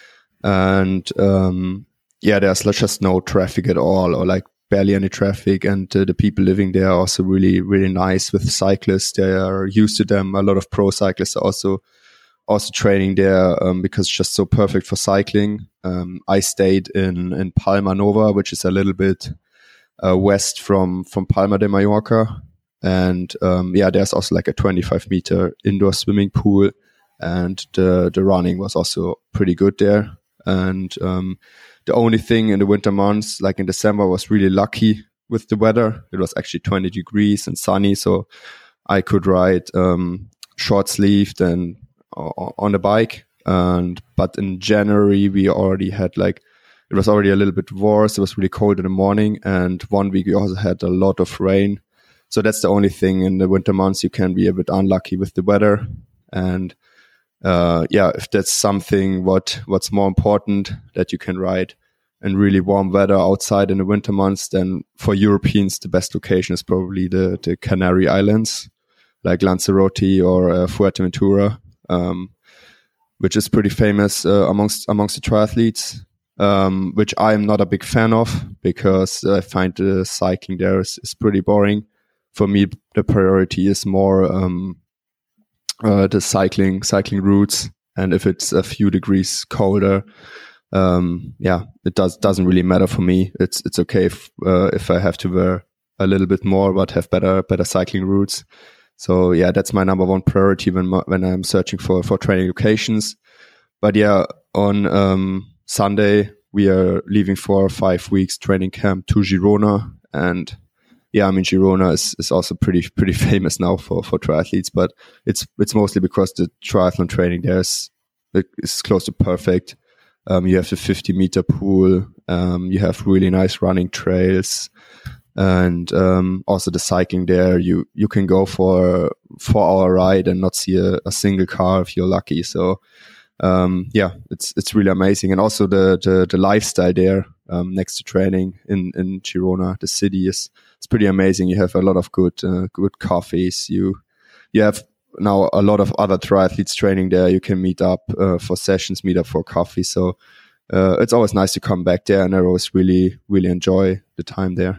and um, yeah, there's just no traffic at all, or like barely any traffic. And uh, the people living there are also really, really nice with cyclists. They are used to them. A lot of pro cyclists are also, also training there um, because it's just so perfect for cycling. Um, I stayed in, in Palma Nova, which is a little bit uh, west from, from Palma de Mallorca. And um, yeah, there's also like a twenty-five meter indoor swimming pool. And the, the running was also pretty good there. And um, the only thing in the winter months, like in December, was really lucky with the weather. It was actually twenty degrees and sunny, so I could ride um, short sleeved and uh, on a bike. And but in January we already had like it was already a little bit worse. It was really cold in the morning, and one week we also had a lot of rain. So that's the only thing in the winter months you can be a bit unlucky with the weather. And Uh, yeah, if that's something what what's more important, that you can ride in really warm weather outside in the winter months, then for Europeans the best location is probably the the Canary Islands, like Lanzarote or uh, Fuerteventura, um, which is pretty famous uh, amongst amongst the triathletes, um, which I am not a big fan of because I find the cycling there is, is pretty boring. For me, the priority is more um, Uh, the cycling cycling routes, and if it's a few degrees colder, um, yeah, it does doesn't really matter for me. It's it's okay if uh, if I have to wear a little bit more, but have better better cycling routes. So yeah, that's my number one priority when when I'm searching for for training locations. But yeah, on um, Sunday we are leaving for a five weeks training camp to Girona, and yeah, I mean, Girona is, is also pretty pretty famous now for, for triathletes, but it's it's mostly because the triathlon training there is, is close to perfect. Um, you have the fifty meter pool, um, you have really nice running trails, and um, also the cycling there. You you can go for a four hour ride and not see a, a single car if you're lucky. So um, yeah, it's it's really amazing, and also the the, the lifestyle there um, next to training in in Girona, the city is. It's pretty amazing. You have a lot of good, uh, good coffees. You, you have now a lot of other triathletes training there. You can meet up uh, for sessions, meet up for coffee. So uh, it's always nice to come back there, and I always really, really enjoy the time there.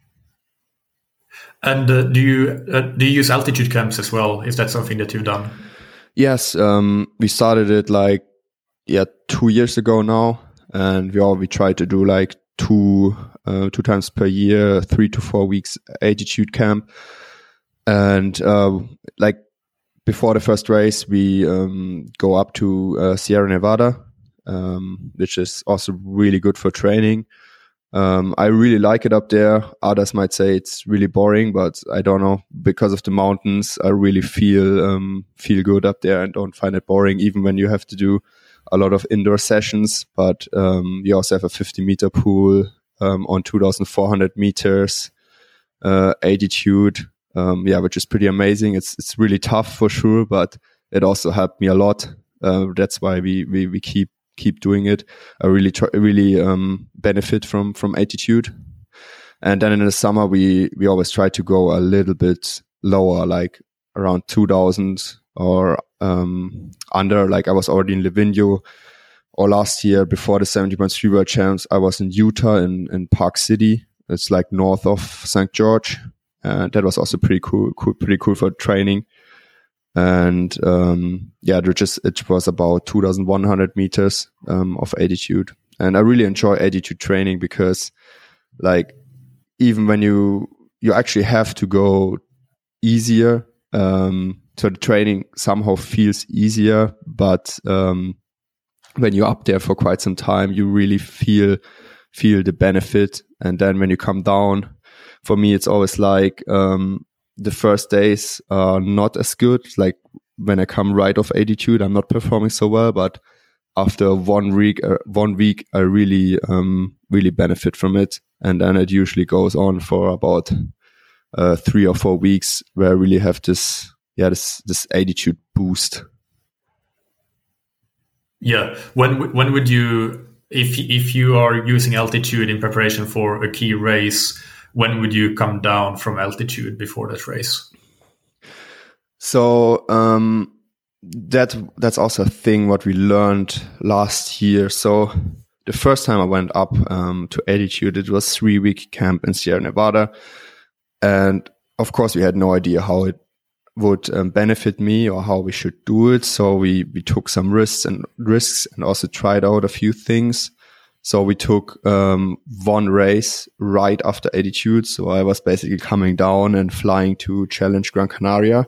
And uh, do you uh, do you use altitude camps as well? Is that something that you've done? Yes, um, we started it like yeah two years ago now, and we all we try to do like two. Uh, two times per year, three to four weeks altitude camp. And uh, like before the first race, we um, go up to uh, Sierra Nevada, um, which is also really good for training. Um, I really like it up there. Others might say it's really boring, but I don't know. Because of the mountains, I really feel um, feel good up there and don't find it boring, even when you have to do a lot of indoor sessions. But um, we also have a fifty meter pool, Um, on two thousand four hundred meters uh, altitude, um, yeah, which is pretty amazing. It's it's really tough for sure, but it also helped me a lot. Uh, that's why we, we we keep keep doing it. I really try, really um, benefit from from altitude. And then in the summer, we we always try to go a little bit lower, like around two thousand or um, under. Like I was already in Livigno. Or last year, before the seventy point three World Champs, I was in Utah in, in Park City. It's like north of Saint George. And that was also pretty cool, cool pretty cool for training. And um, yeah, it just it was about two thousand one hundred meters um, of altitude. And I really enjoy altitude training because, like, even when you you actually have to go easier, um, so the training somehow feels easier, but um, when you're up there for quite some time, you really feel feel the benefit. And then when you come down, for me, it's always like um, the first days are not as good. Like when I come right off altitude, I'm not performing so well. But after one week, uh, one week, I really, um, really benefit from it. And then it usually goes on for about uh, three or four weeks where I really have this, yeah, this, this attitude boost. Yeah. When, when would you, if, if you are using altitude in preparation for a key race, when would you come down from altitude before that race? So, um, that, that's also a thing what we learned last year. So the first time I went up, um, to altitude, it was three week camp in Sierra Nevada. And of course we had no idea how it would um, benefit me or how we should do it. So we, we took some risks and risks and also tried out a few things. So we took, um, one race right after altitude. So I was basically coming down and flying to Challenge Gran Canaria.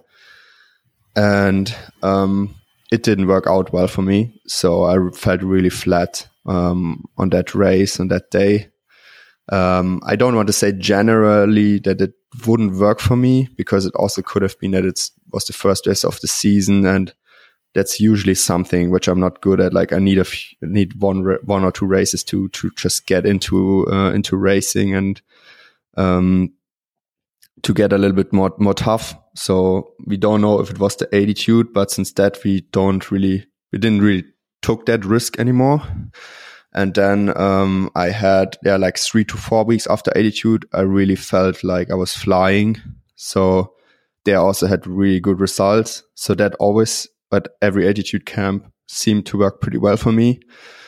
And, um, it didn't work out well for me. So I felt really flat, um, on that race on that day. Um, I don't want to say generally that it wouldn't work for me, because it also could have been that it was the first race of the season, and that's usually something which I'm not good at. Like I need a f- need one one or two races to to just get into uh, into racing and um to get a little bit more more tough. So we don't know if it was the attitude, but since that we don't really we didn't really took that risk anymore. And then um, I had, yeah, like three to four weeks after altitude, I really felt like I was flying. So they also had really good results. So that always, at every altitude camp, seemed to work pretty well for me.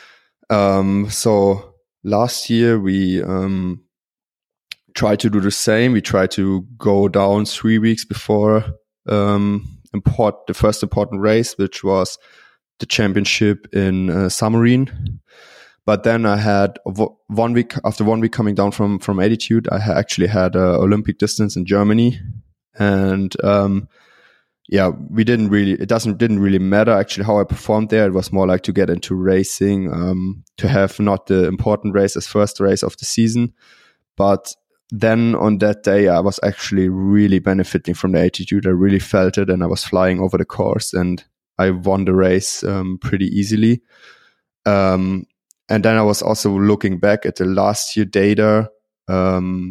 Um, so last year we um, tried to do the same. We tried to go down three weeks before um, import the first important race, which was the championship in uh, Samarine. But then I had one week after one week coming down from, from altitude, I actually had a Olympic distance in Germany. And, um, yeah, we didn't really, it doesn't, didn't really matter actually how I performed there. It was more like to get into racing, um, to have not the important race as first race of the season. But then on that day, I was actually really benefiting from the altitude. I really felt it, and I was flying over the course, and I won the race, um, pretty easily. Um, And then I was also looking back at the last year data. Um,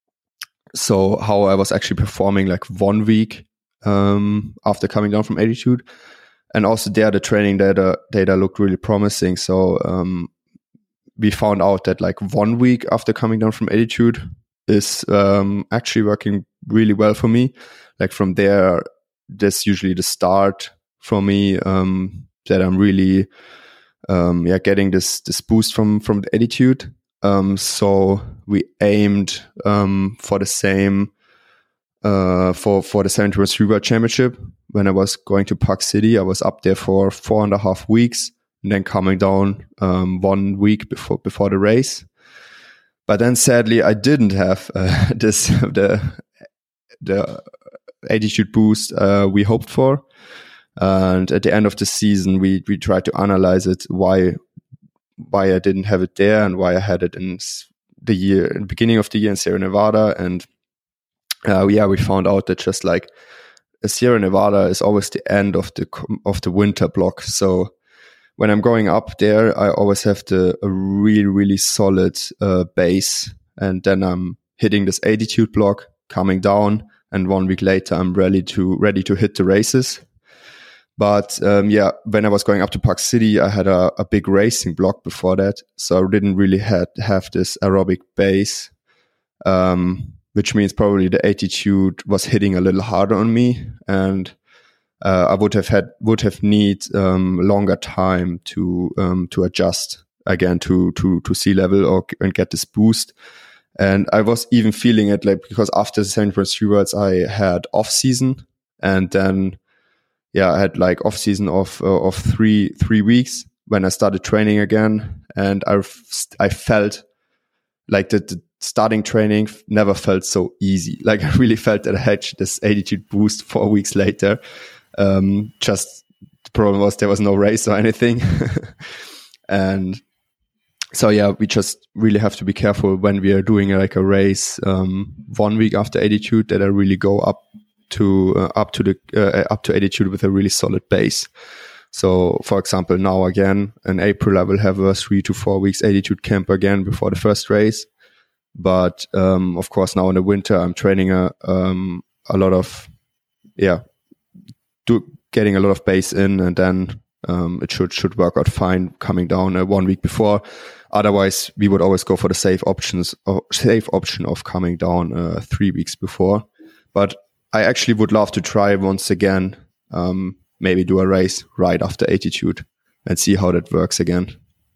so how I was actually performing like one week, um, after coming down from altitude. And also there, the training data, data looked really promising. So, um, we found out that like one week after coming down from altitude is, um, actually working really well for me. Like from there, that's usually the start for me, um, that I'm really, Um, yeah, getting this this boost from from the attitude. Um, so we aimed um, for the same uh, for for the seventy-three World Championship. When I was going to Park City, I was up there for four and a half weeks, and then coming down um, one week before before the race. But then, sadly, I didn't have uh, this the the attitude boost uh, we hoped for. And at the end of the season, we we tried to analyze it, why why I didn't have it there and why I had it in the year, in the beginning of the year in Sierra Nevada. And uh, yeah, we found out that just like Sierra Nevada is always the end of the of the winter block. So when I'm going up there, I always have the a really really solid uh, base, and then I'm hitting this altitude block, coming down, and one week later I'm ready to ready to hit the races. But um, yeah, when I was going up to Park City, I had a, a big racing block before that, so I didn't really had, have this aerobic base, um, which means probably the altitude was hitting a little harder on me, and uh, I would have had would have need um, longer time to um, to adjust again to to to sea level or and get this boost. And I was even feeling it like because after the seventy-three Worlds, I had off season, and then. Yeah, I had like off season of uh, of three three weeks when I started training again, and I I felt like that the starting training never felt so easy. Like I really felt that I had this attitude boost four weeks later. Um, just the problem was there was no race or anything, and so yeah, we just really have to be careful when we are doing like a race um, one week after altitude that I really go up. To uh, up to the uh, up to altitude with a really solid base. So, for example, now again in April, I will have a three to four weeks altitude camp again before the first race. But um, of course, now in the winter, I'm training a um, a lot of, yeah, do, getting a lot of base in, and then um, it should should work out fine coming down uh, one week before. Otherwise, we would always go for the safe options, or safe option of coming down uh, three weeks before. But I actually would love to try once again, um, maybe do a race right after altitude and see how that works again.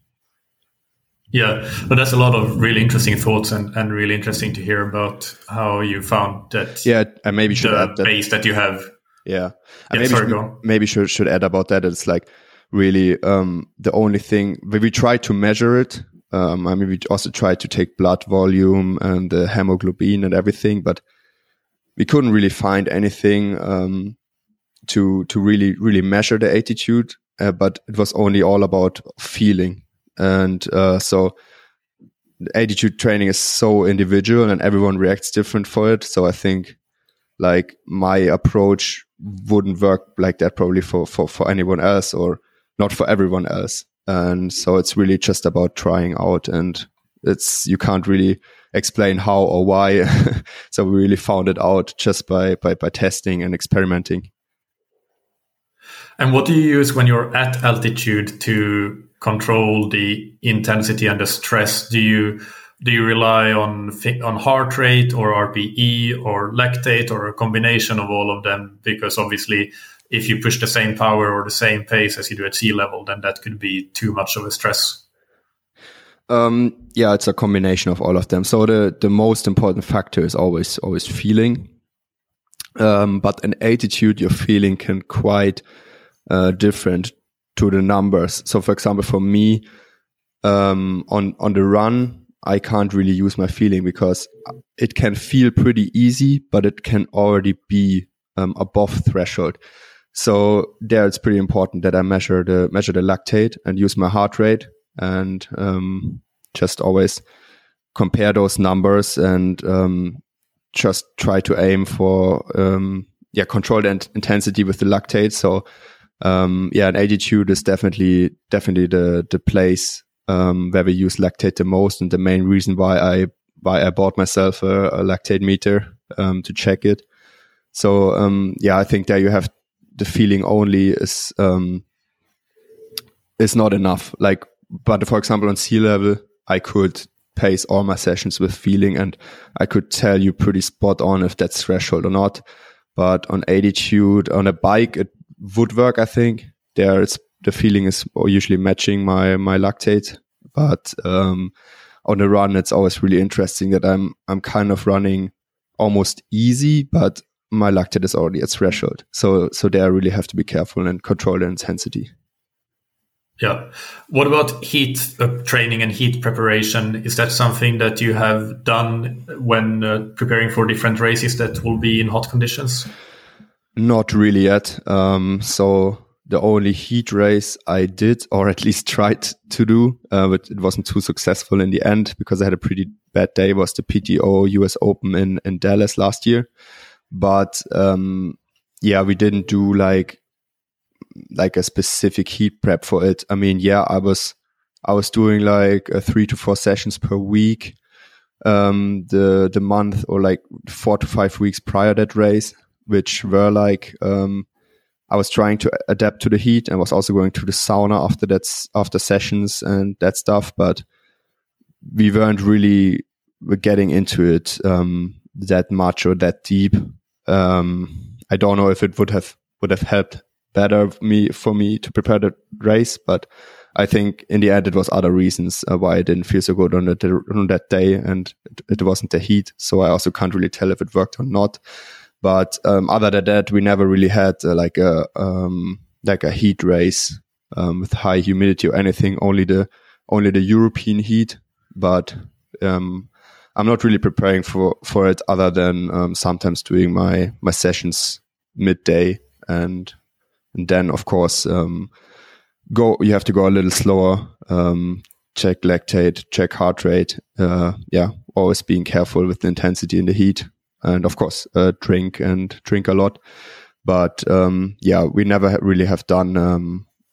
Yeah, but that's a lot of really interesting thoughts, and, and really interesting to hear about how you found that. Yeah, I maybe should the add that. base that you have. Yeah, yeah maybe sorry, should, go on. maybe should should add about that. It's like really um, the only thing we, we try to measure it. Um, I mean, we also tried to take blood volume and the hemoglobin and everything, but we couldn't really find anything um, to to really really measure the altitude. Uh, but it was only all about feeling. And uh, so altitude training is so individual and everyone reacts different for it. So I think like my approach wouldn't work like that probably for, for, for anyone else, or not for everyone else. And so it's really just about trying out, and it's, you can't really explain how or why. So we really found it out just by, by, by testing and experimenting. And what do you use when you're at altitude to control the intensity and the stress? Do you do you rely on on heart rate or R P E or lactate, or a combination of all of them? Because obviously, if you push the same power or the same pace as you do at sea level, then that could be too much of a stress. Um, yeah, it's a combination of all of them. So the the most important factor is always always feeling. Um, but in altitude, your feeling can quite uh, different to the numbers. So for example, for me, um, on, on the run, I can't really use my feeling because it can feel pretty easy, but it can already be, um, above threshold. So there it's pretty important that I measure the, measure the lactate and use my heart rate, and, um, just always compare those numbers and, um, just try to aim for, um, yeah, control the int- intensity with the lactate. So, Um, yeah, and altitude is definitely, definitely the, the place, um, where we use lactate the most, and the main reason why I, why I bought myself a, a lactate meter, um, to check it. So, um, yeah, I think there you have the feeling only is, um, is not enough. Like, but for example, on sea level, I could pace all my sessions with feeling, and I could tell you pretty spot on if that's threshold or not. But on altitude, on a bike, it would work, I think. There, it's the feeling is usually matching my my lactate, but um, on the run, it's always really interesting that I'm I'm kind of running almost easy, but my lactate is already at threshold. So so there, I really have to be careful and control the intensity. Yeah. What about heat uh, training and heat preparation? Is that something that you have done when uh, preparing for different races that will be in hot conditions? Not really yet. Um, so the only heat race I did, or at least tried to do, uh, but it wasn't too successful in the end because I had a pretty bad day, was the P T O U S Open in, in Dallas last year. But um, yeah, we didn't do like like a specific heat prep for it. I mean, yeah, I was I was doing like uh, three to four sessions per week, um, the the month or like four to five weeks prior that race, which were like, um, I was trying to adapt to the heat and was also going to the sauna after that, after sessions and that stuff. But we weren't really getting into it, um, that much or that deep. Um, I don't know if it would have, would have helped better me for me to prepare the race, but I think in the end it was other reasons uh, why I didn't feel so good on that, on that day. And it, it wasn't the heat. So I also can't really tell if it worked or not. But um, other than that, we never really had uh, like a um, like a heat race um, with high humidity or anything. Only the only the European heat. But um, I'm not really preparing for, for it, other than um, sometimes doing my my sessions midday, and and then of course um, go. You have to go a little slower. Um, check lactate, check heart rate. Uh, yeah, always being careful with the intensity in the heat. And of course, uh, drink and drink a lot. But um, yeah, we never ha- really have done um,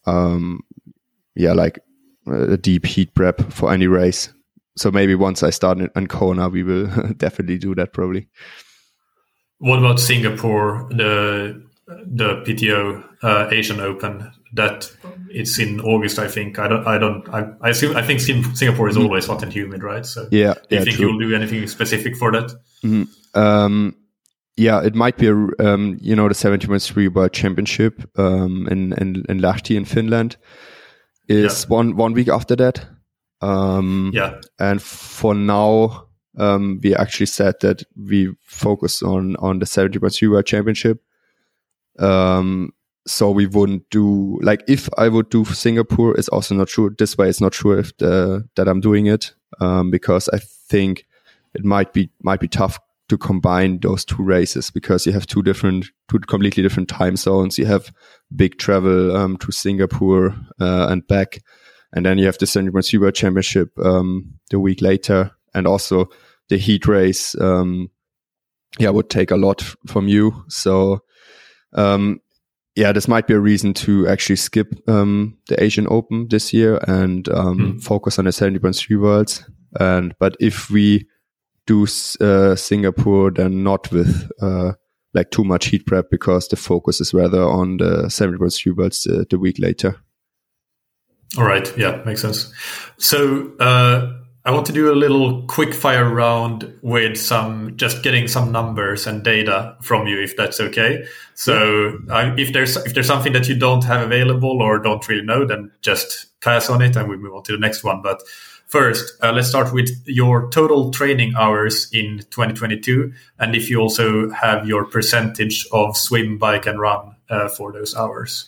um, yeah, like a deep heat prep for any race. So maybe once I start in, in Kona, we will definitely do that probably. What about Singapore, the the P T O uh, Asian Open? That it's in August, I think. I don't. I don't. I, I assume. I think Singapore is always hot and humid, right? So yeah. Do you yeah, think true. you'll do anything specific for that? Mm-hmm. Um, yeah, it might be a, um, you know, the seventy point three World Championship um, in in in Lahti in Finland is yeah. one one week after that. Um, yeah, and for now, um, we actually said that we focus on on the seventy point three World Championship. Um, so we wouldn't do like if I would do Singapore, it's also not sure. This way, it's not sure if the, that I'm doing it um, because I think it might be might be tough to combine those two races because you have two different, two completely different time zones. You have big travel um, to Singapore uh, and back, and then you have the seventy point three World Championship um, the week later, and also the heat race. Um, yeah, would take a lot f- from you. So, um, yeah, this might be a reason to actually skip um, the Asian Open this year and um, mm. focus on the seventy point three Worlds. And but if we do uh, Singapore, then not with uh, like too much heat prep because the focus is rather on the seventy point three Worlds the, the week later. All right. Yeah, makes sense. So uh, I want to do a little quick fire round with some, just getting some numbers and data from you, if that's okay. So uh, if there's if there's something that you don't have available or don't really know, then just pass on it and we move on to the next one. But first, uh, let's start with your total training hours in twenty twenty-two, and if you also have your percentage of swim, bike, and run uh, for those hours.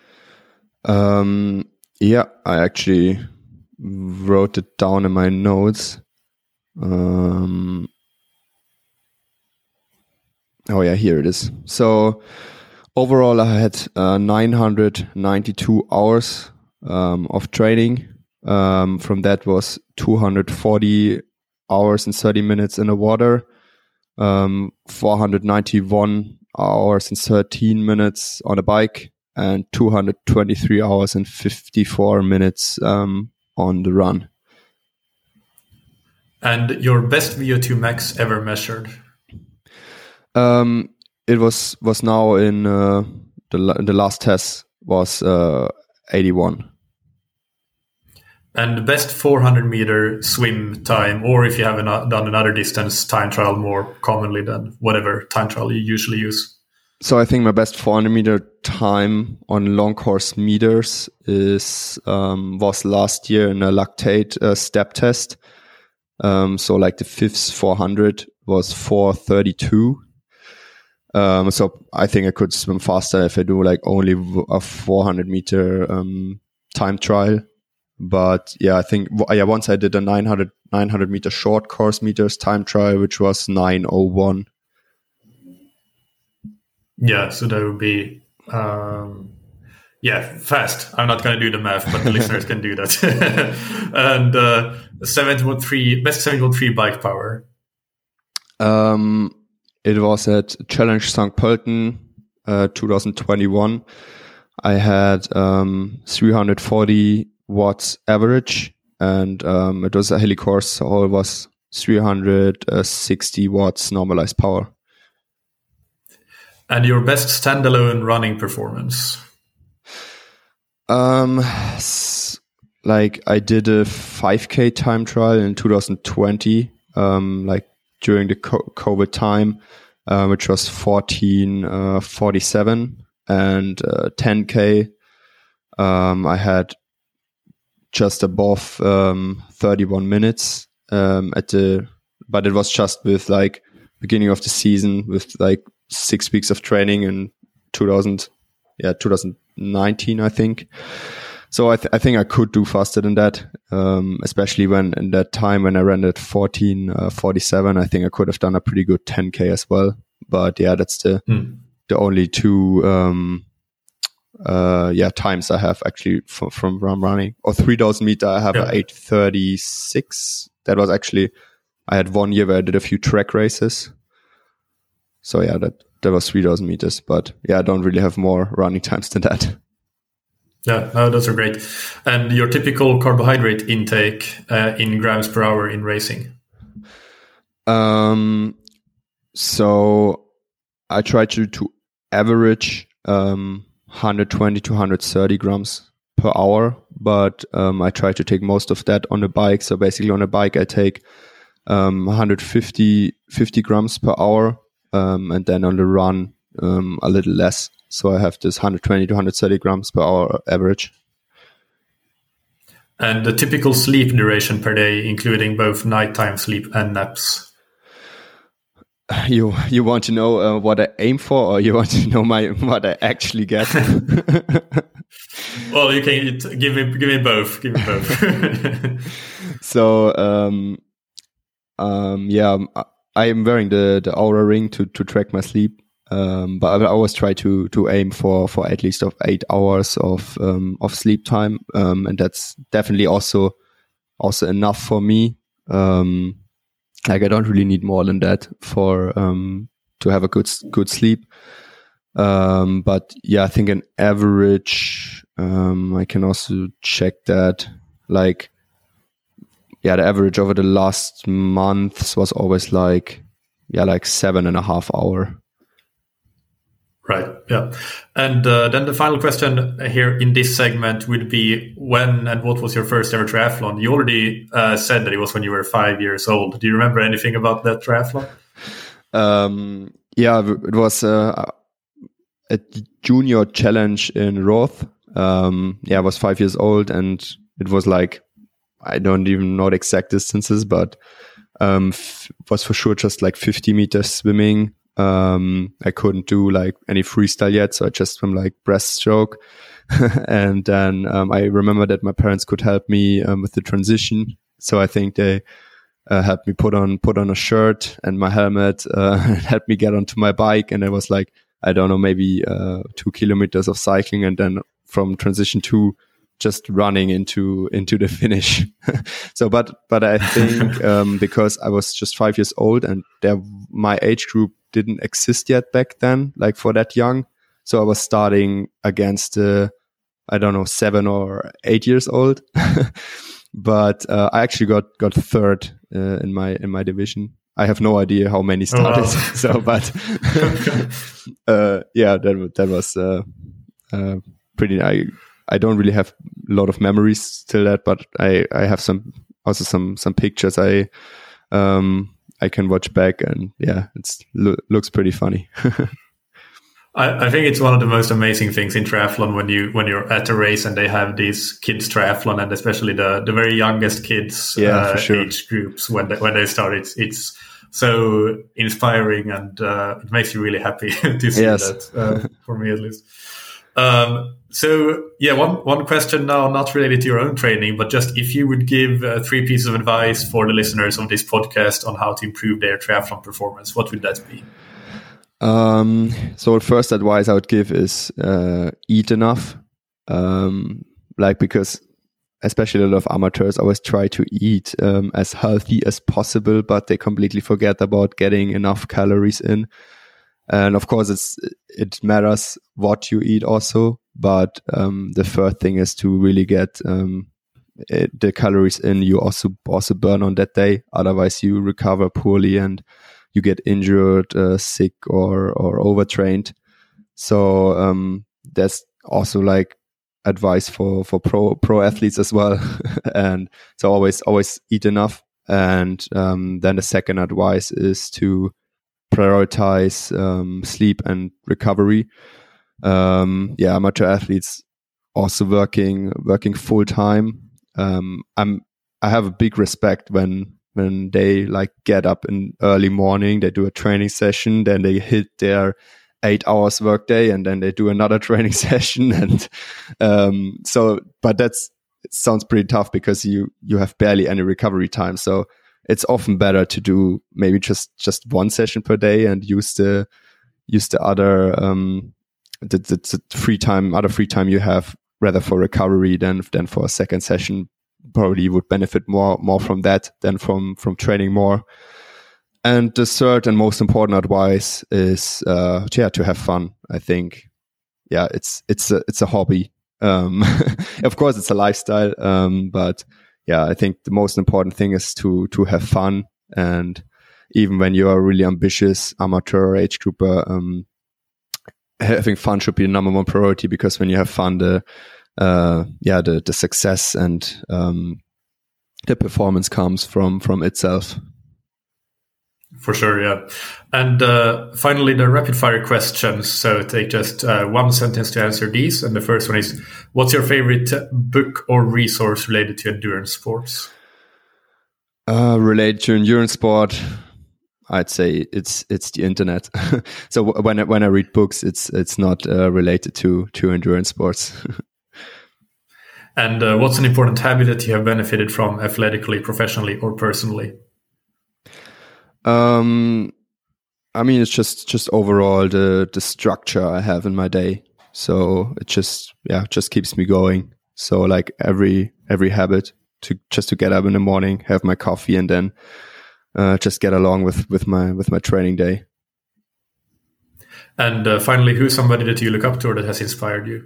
Um. Yeah, I actually wrote it down in my notes. Um. Oh yeah, here it is. So overall, I had uh, nine hundred ninety-two hours um, of training. Um, from that was two hundred forty hours and thirty minutes in the water, um, four hundred ninety-one hours and thirteen minutes on a bike, and two hundred twenty-three hours and fifty-four minutes um, on the run. And your best V O two max ever measured? Um, it was was now in uh, the the last test was uh, eighty-one. And the best four hundred meter swim time, or if you haven't done another distance time trial more commonly than whatever time trial you usually use. So I think my best four hundred meter time on long course meters is um, was last year in a lactate uh, step test. Um, so like the fifth four hundred was four thirty-two. Um, so I think I could swim faster if I do like only a four hundred meter um, time trial. But yeah, I think yeah once I did a nine hundred, nine hundred meter short course meters time trial, which was nine oh one. Yeah, so that would be um, yeah fast. I'm not going to do the math, but the listeners can do that. And uh, seventy point three best seventy point three bike power. Um, it was at Challenge Sankt Pölten, uh, twenty twenty-one. I had um three hundred forty watts average, and um, it was a heli course, so it was three hundred sixty watts normalized power. And your best standalone running performance? Um, like I did a five K time trial in two thousand twenty, um, like during the COVID time, uh, which was fourteen forty-seven, and uh, ten K. Um, I had just above um, thirty-one minutes um, at the, but it was just with like beginning of the season with like six weeks of training in two thousand, yeah, twenty nineteen, I think. So I, th- I think I could do faster than that, um, especially when in that time when I ran at fourteen forty-seven, I think I could have done a pretty good ten K as well. But yeah, that's the hmm. the only two um, uh, yeah times I have actually from, from running. Or three thousand meter, I have yeah. an eight thirty-six. That was actually, I had one year where I did a few track races. So yeah, that, that was three thousand meters. But yeah, I don't really have more running times than that. Yeah, no, those are great. And your typical carbohydrate intake uh, in grams per hour in racing? Um, so I try to, to average um, one twenty to one thirty grams per hour, but um, I try to take most of that on the bike. So basically on a bike, I take um, one fifty, fifty grams per hour, um, and then on the run, um, a little less. So I have this one twenty to one thirty grams per hour average. And the typical sleep duration per day, including both nighttime sleep and naps? You you want to know uh, what I aim for, or you want to know my what I actually get? Well, you can give me give me both. Give me both. So um, um, yeah, I am wearing the the Oura ring to to track my sleep. Um, but I always try to to aim for, for at least of eight hours of um, of sleep time, um, and that's definitely also also enough for me. Um, like I don't really need more than that for um, to have a good good sleep. Um, but yeah, I think an average. Um, I can also check that. Like, yeah, the average over the last months was always like yeah, like seven and a half hour. Right. Yeah. And uh, then the final question here in this segment would be when and what was your first ever triathlon? You already uh, said that it was when you were five years old. Do you remember anything about that triathlon? Um, yeah, it was uh, a junior challenge in Roth. Um, yeah, I was five years old and it was like, I don't even know the exact distances, but um, f- was for sure just like fifty meters swimming. Um, I couldn't do like any freestyle yet, so I just swim like breaststroke. And then um, I remember that my parents could help me um, with the transition. So I think they uh, helped me put on put on a shirt and my helmet, uh, and helped me get onto my bike. And it was like, I don't know, maybe uh, two kilometers of cycling, and then from transition two, just running into into the finish. So, but but I think um, because I was just five years old and there, my age group didn't exist yet back then, like for that young. So I was starting against, uh, I don't know, seven or eight years old. But uh, I actually got got third uh, in my in my division. I have no idea how many started. Oh, wow. So, but uh, yeah, that that was uh, uh, pretty. I I don't really have a lot of memories till that, but I I have some also some some pictures I um I can watch back, and yeah, it's lo- looks pretty funny. I, I think it's one of the most amazing things in triathlon when you when you're at a race and they have these kids triathlon, and especially the, the very youngest kids Yeah, uh, for sure. age groups when they, when they start. It's it's so inspiring, and uh, it makes you really happy to see Yes. that. Uh, for me at least. Um, so yeah, one one question now, not related to your own training, but just if you would give uh, three pieces of advice for the listeners of this podcast on how to improve their triathlon performance, what would that be? Um, so the first advice I would give is uh, eat enough. Um, like because especially a lot of amateurs always try to eat um, as healthy as possible, but they completely forget about getting enough calories in. And of course, it's it matters what you eat also, but um, the first thing is to really get um, it, the calories in you also also burn on that day. Otherwise, you recover poorly and you get injured, uh, sick, or or overtrained. So um, that's also like advice for for pro pro athletes as well. And so always always eat enough. And um, then the second advice is to prioritize um, sleep and recovery. Um, yeah, amateur athletes also working working full time. Um, I'm I have a big respect when when they like get up in early morning, they do a training session, then they hit their eight hours workday, and then they do another training session. And um, so, but that's it sounds pretty tough because you you have barely any recovery time. So it's often better to do maybe just, just one session per day and use the use the other um, the, the, the free time, other free time you have rather for recovery than than for a second session. Probably you would benefit more more from that than from from training more. And the third and most important advice is uh, yeah to have fun. I think yeah it's it's a it's a hobby. Um, of course, it's a lifestyle, um, but yeah, I think the most important thing is to to have fun. And even when you are a really ambitious amateur or age grouper, um, having fun should be the number one priority, because when you have fun, the uh, yeah, the the success and um, the performance comes from from itself. For sure, yeah. And uh, finally, the rapid fire questions. So take just uh, one sentence to answer these. And the first one is, what's your favorite book or resource related to endurance sports? Uh, related to endurance sport, I'd say it's it's the internet. So w- when I, when I read books, it's it's not uh, related to to endurance sports. And uh, what's an important habit that you have benefited from athletically, professionally, or personally? Um, I mean, it's just just overall the the structure I have in my day. So it just yeah just keeps me going. So like every every habit to just to get up in the morning, have my coffee, and then uh, just get along with with my with my training day. And uh, finally, who's somebody that you look up to or that has inspired you?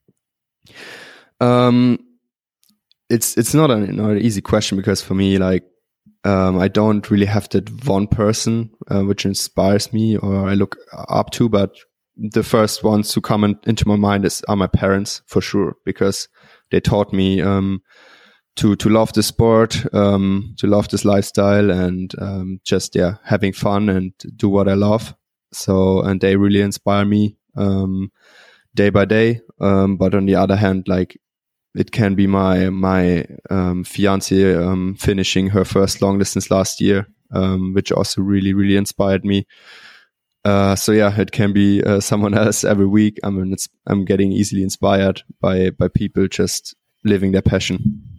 Um, it's it's not an, not an easy question, because for me, like. Um, I don't really have that one person uh, which inspires me or I look up to, but the first ones who come in, into my mind is are my parents, for sure, because they taught me um, to to love the sport, um, to love this lifestyle, and um, just yeah having fun and do what I love. So and they really inspire me um, day by day. Um, but on the other hand, like. It can be my my um, fiance um, finishing her first long distance last year, um, which also really really inspired me. Uh, so yeah, it can be uh, someone else every week. I mean, it's, I'm getting easily inspired by by people just living their passion.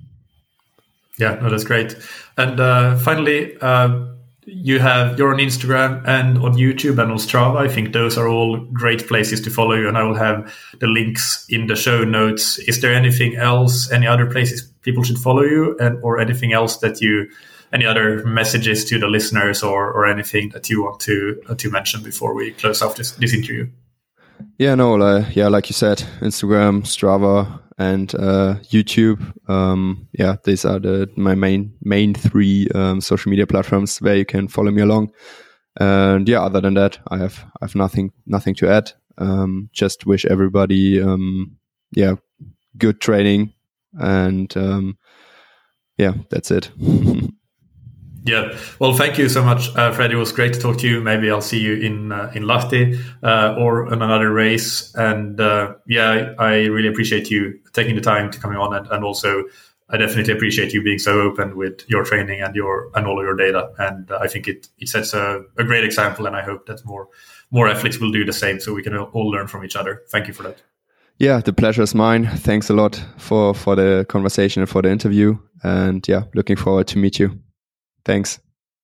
Yeah, no, that's great. And uh, finally, uh, you have you're on Instagram and on YouTube and on Strava. I think those are all great places to follow you, and I will have the links in the show notes. Is there anything else, any other places people should follow you, and or anything else that you, any other messages to the listeners, or or anything that you want to uh, to mention before we close off this, this interview? Yeah, no, uh, yeah, like you said, Instagram, Strava, and uh, YouTube. Um, yeah, these are the my main main three um, social media platforms where you can follow me along. And yeah, other than that, I have I have nothing nothing to add. Um, just wish everybody um, yeah good training, and um, yeah, that's it. Yeah. Well, thank you so much, uh, Fred. It was great to talk to you. Maybe I'll see you in uh, in Lahti uh, or in another race. And uh, yeah, I, I really appreciate you taking the time to coming on, and, and also I definitely appreciate you being so open with your training and your and all of your data. And uh, I think it it sets a, a great example, and I hope that more more athletes will do the same, so we can all learn from each other. Thank you for that. Yeah, the pleasure is mine. Thanks a lot for for the conversation and for the interview. And yeah, looking forward to meet you. Thanks.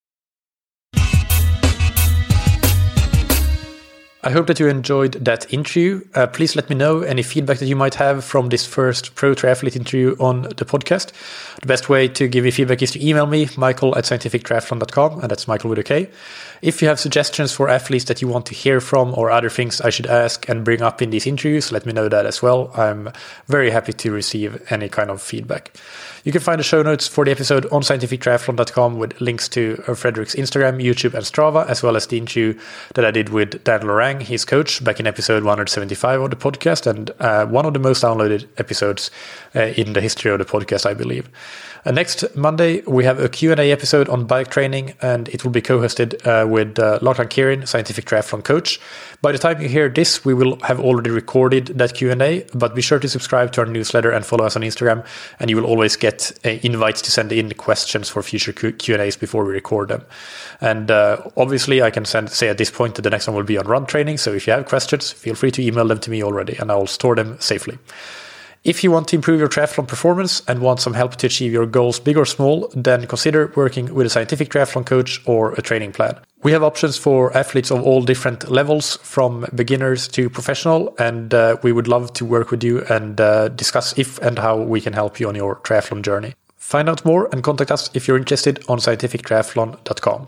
I hope that you enjoyed that interview. Uh, please let me know any feedback that you might have from this first pro triathlete interview on the podcast. The best way to give me feedback is to email me, michael at scientific triathlon dot com, and that's Michael with a K. If you have suggestions for athletes that you want to hear from or other things I should ask and bring up in these interviews, let me know that as well. I'm very happy to receive any kind of feedback. You can find the show notes for the episode on scientific triathlon dot com with links to uh, Fredrik's Instagram, YouTube, and Strava, as well as the interview that I did with Dan Lorang, his coach, back in episode one hundred seventy-five of the podcast, and uh, one of the most downloaded episodes uh, in the history of the podcast, I believe. Uh, next Monday, we have a Q and A episode on bike training, and it will be co-hosted uh, with uh, Lachlan Kieran, Scientific Triathlon coach. By the time you hear this, we will have already recorded that Q and A, but be sure to subscribe to our newsletter and follow us on Instagram, and you will always get uh, invites to send in questions for future Q and A's before we record them. And uh, obviously, I can send, say at this point that the next one will be on run training, so if you have questions, feel free to email them to me already, and I will store them safely. If you want to improve your triathlon performance and want some help to achieve your goals, big or small, then consider working with a scientific triathlon coach or a training plan. We have options for athletes of all different levels, from beginners to professional, and uh, we would love to work with you and uh, discuss if and how we can help you on your triathlon journey. Find out more and contact us if you're interested on scientific triathlon dot com.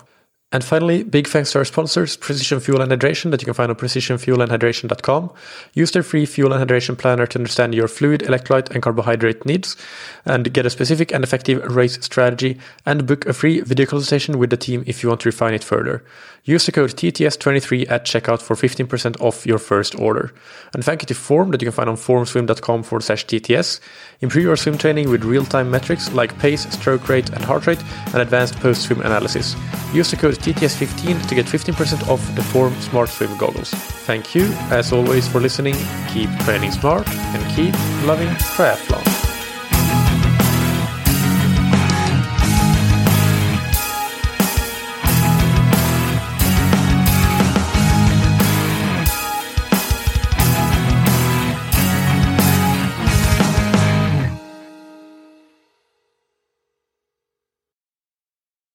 And finally, big thanks to our sponsors, Precision Fuel and Hydration, that you can find on precision fuel and hydration dot com. Use their free fuel and hydration planner to understand your fluid, electrolyte, and carbohydrate needs, and get a specific and effective race strategy, and book a free video consultation with the team if you want to refine it further. Use the code T T S twenty-three at checkout for fifteen percent off your first order. And thank you to Form, that you can find on formswim dot com forward slash T T S. Improve your swim training with real-time metrics like pace, stroke rate, and heart rate, and advanced post-swim analysis. Use the code T T S fifteen to get fifteen percent off the Form Smart Swim goggles. Thank you, as always, for listening. Keep training smart and keep loving triathlon.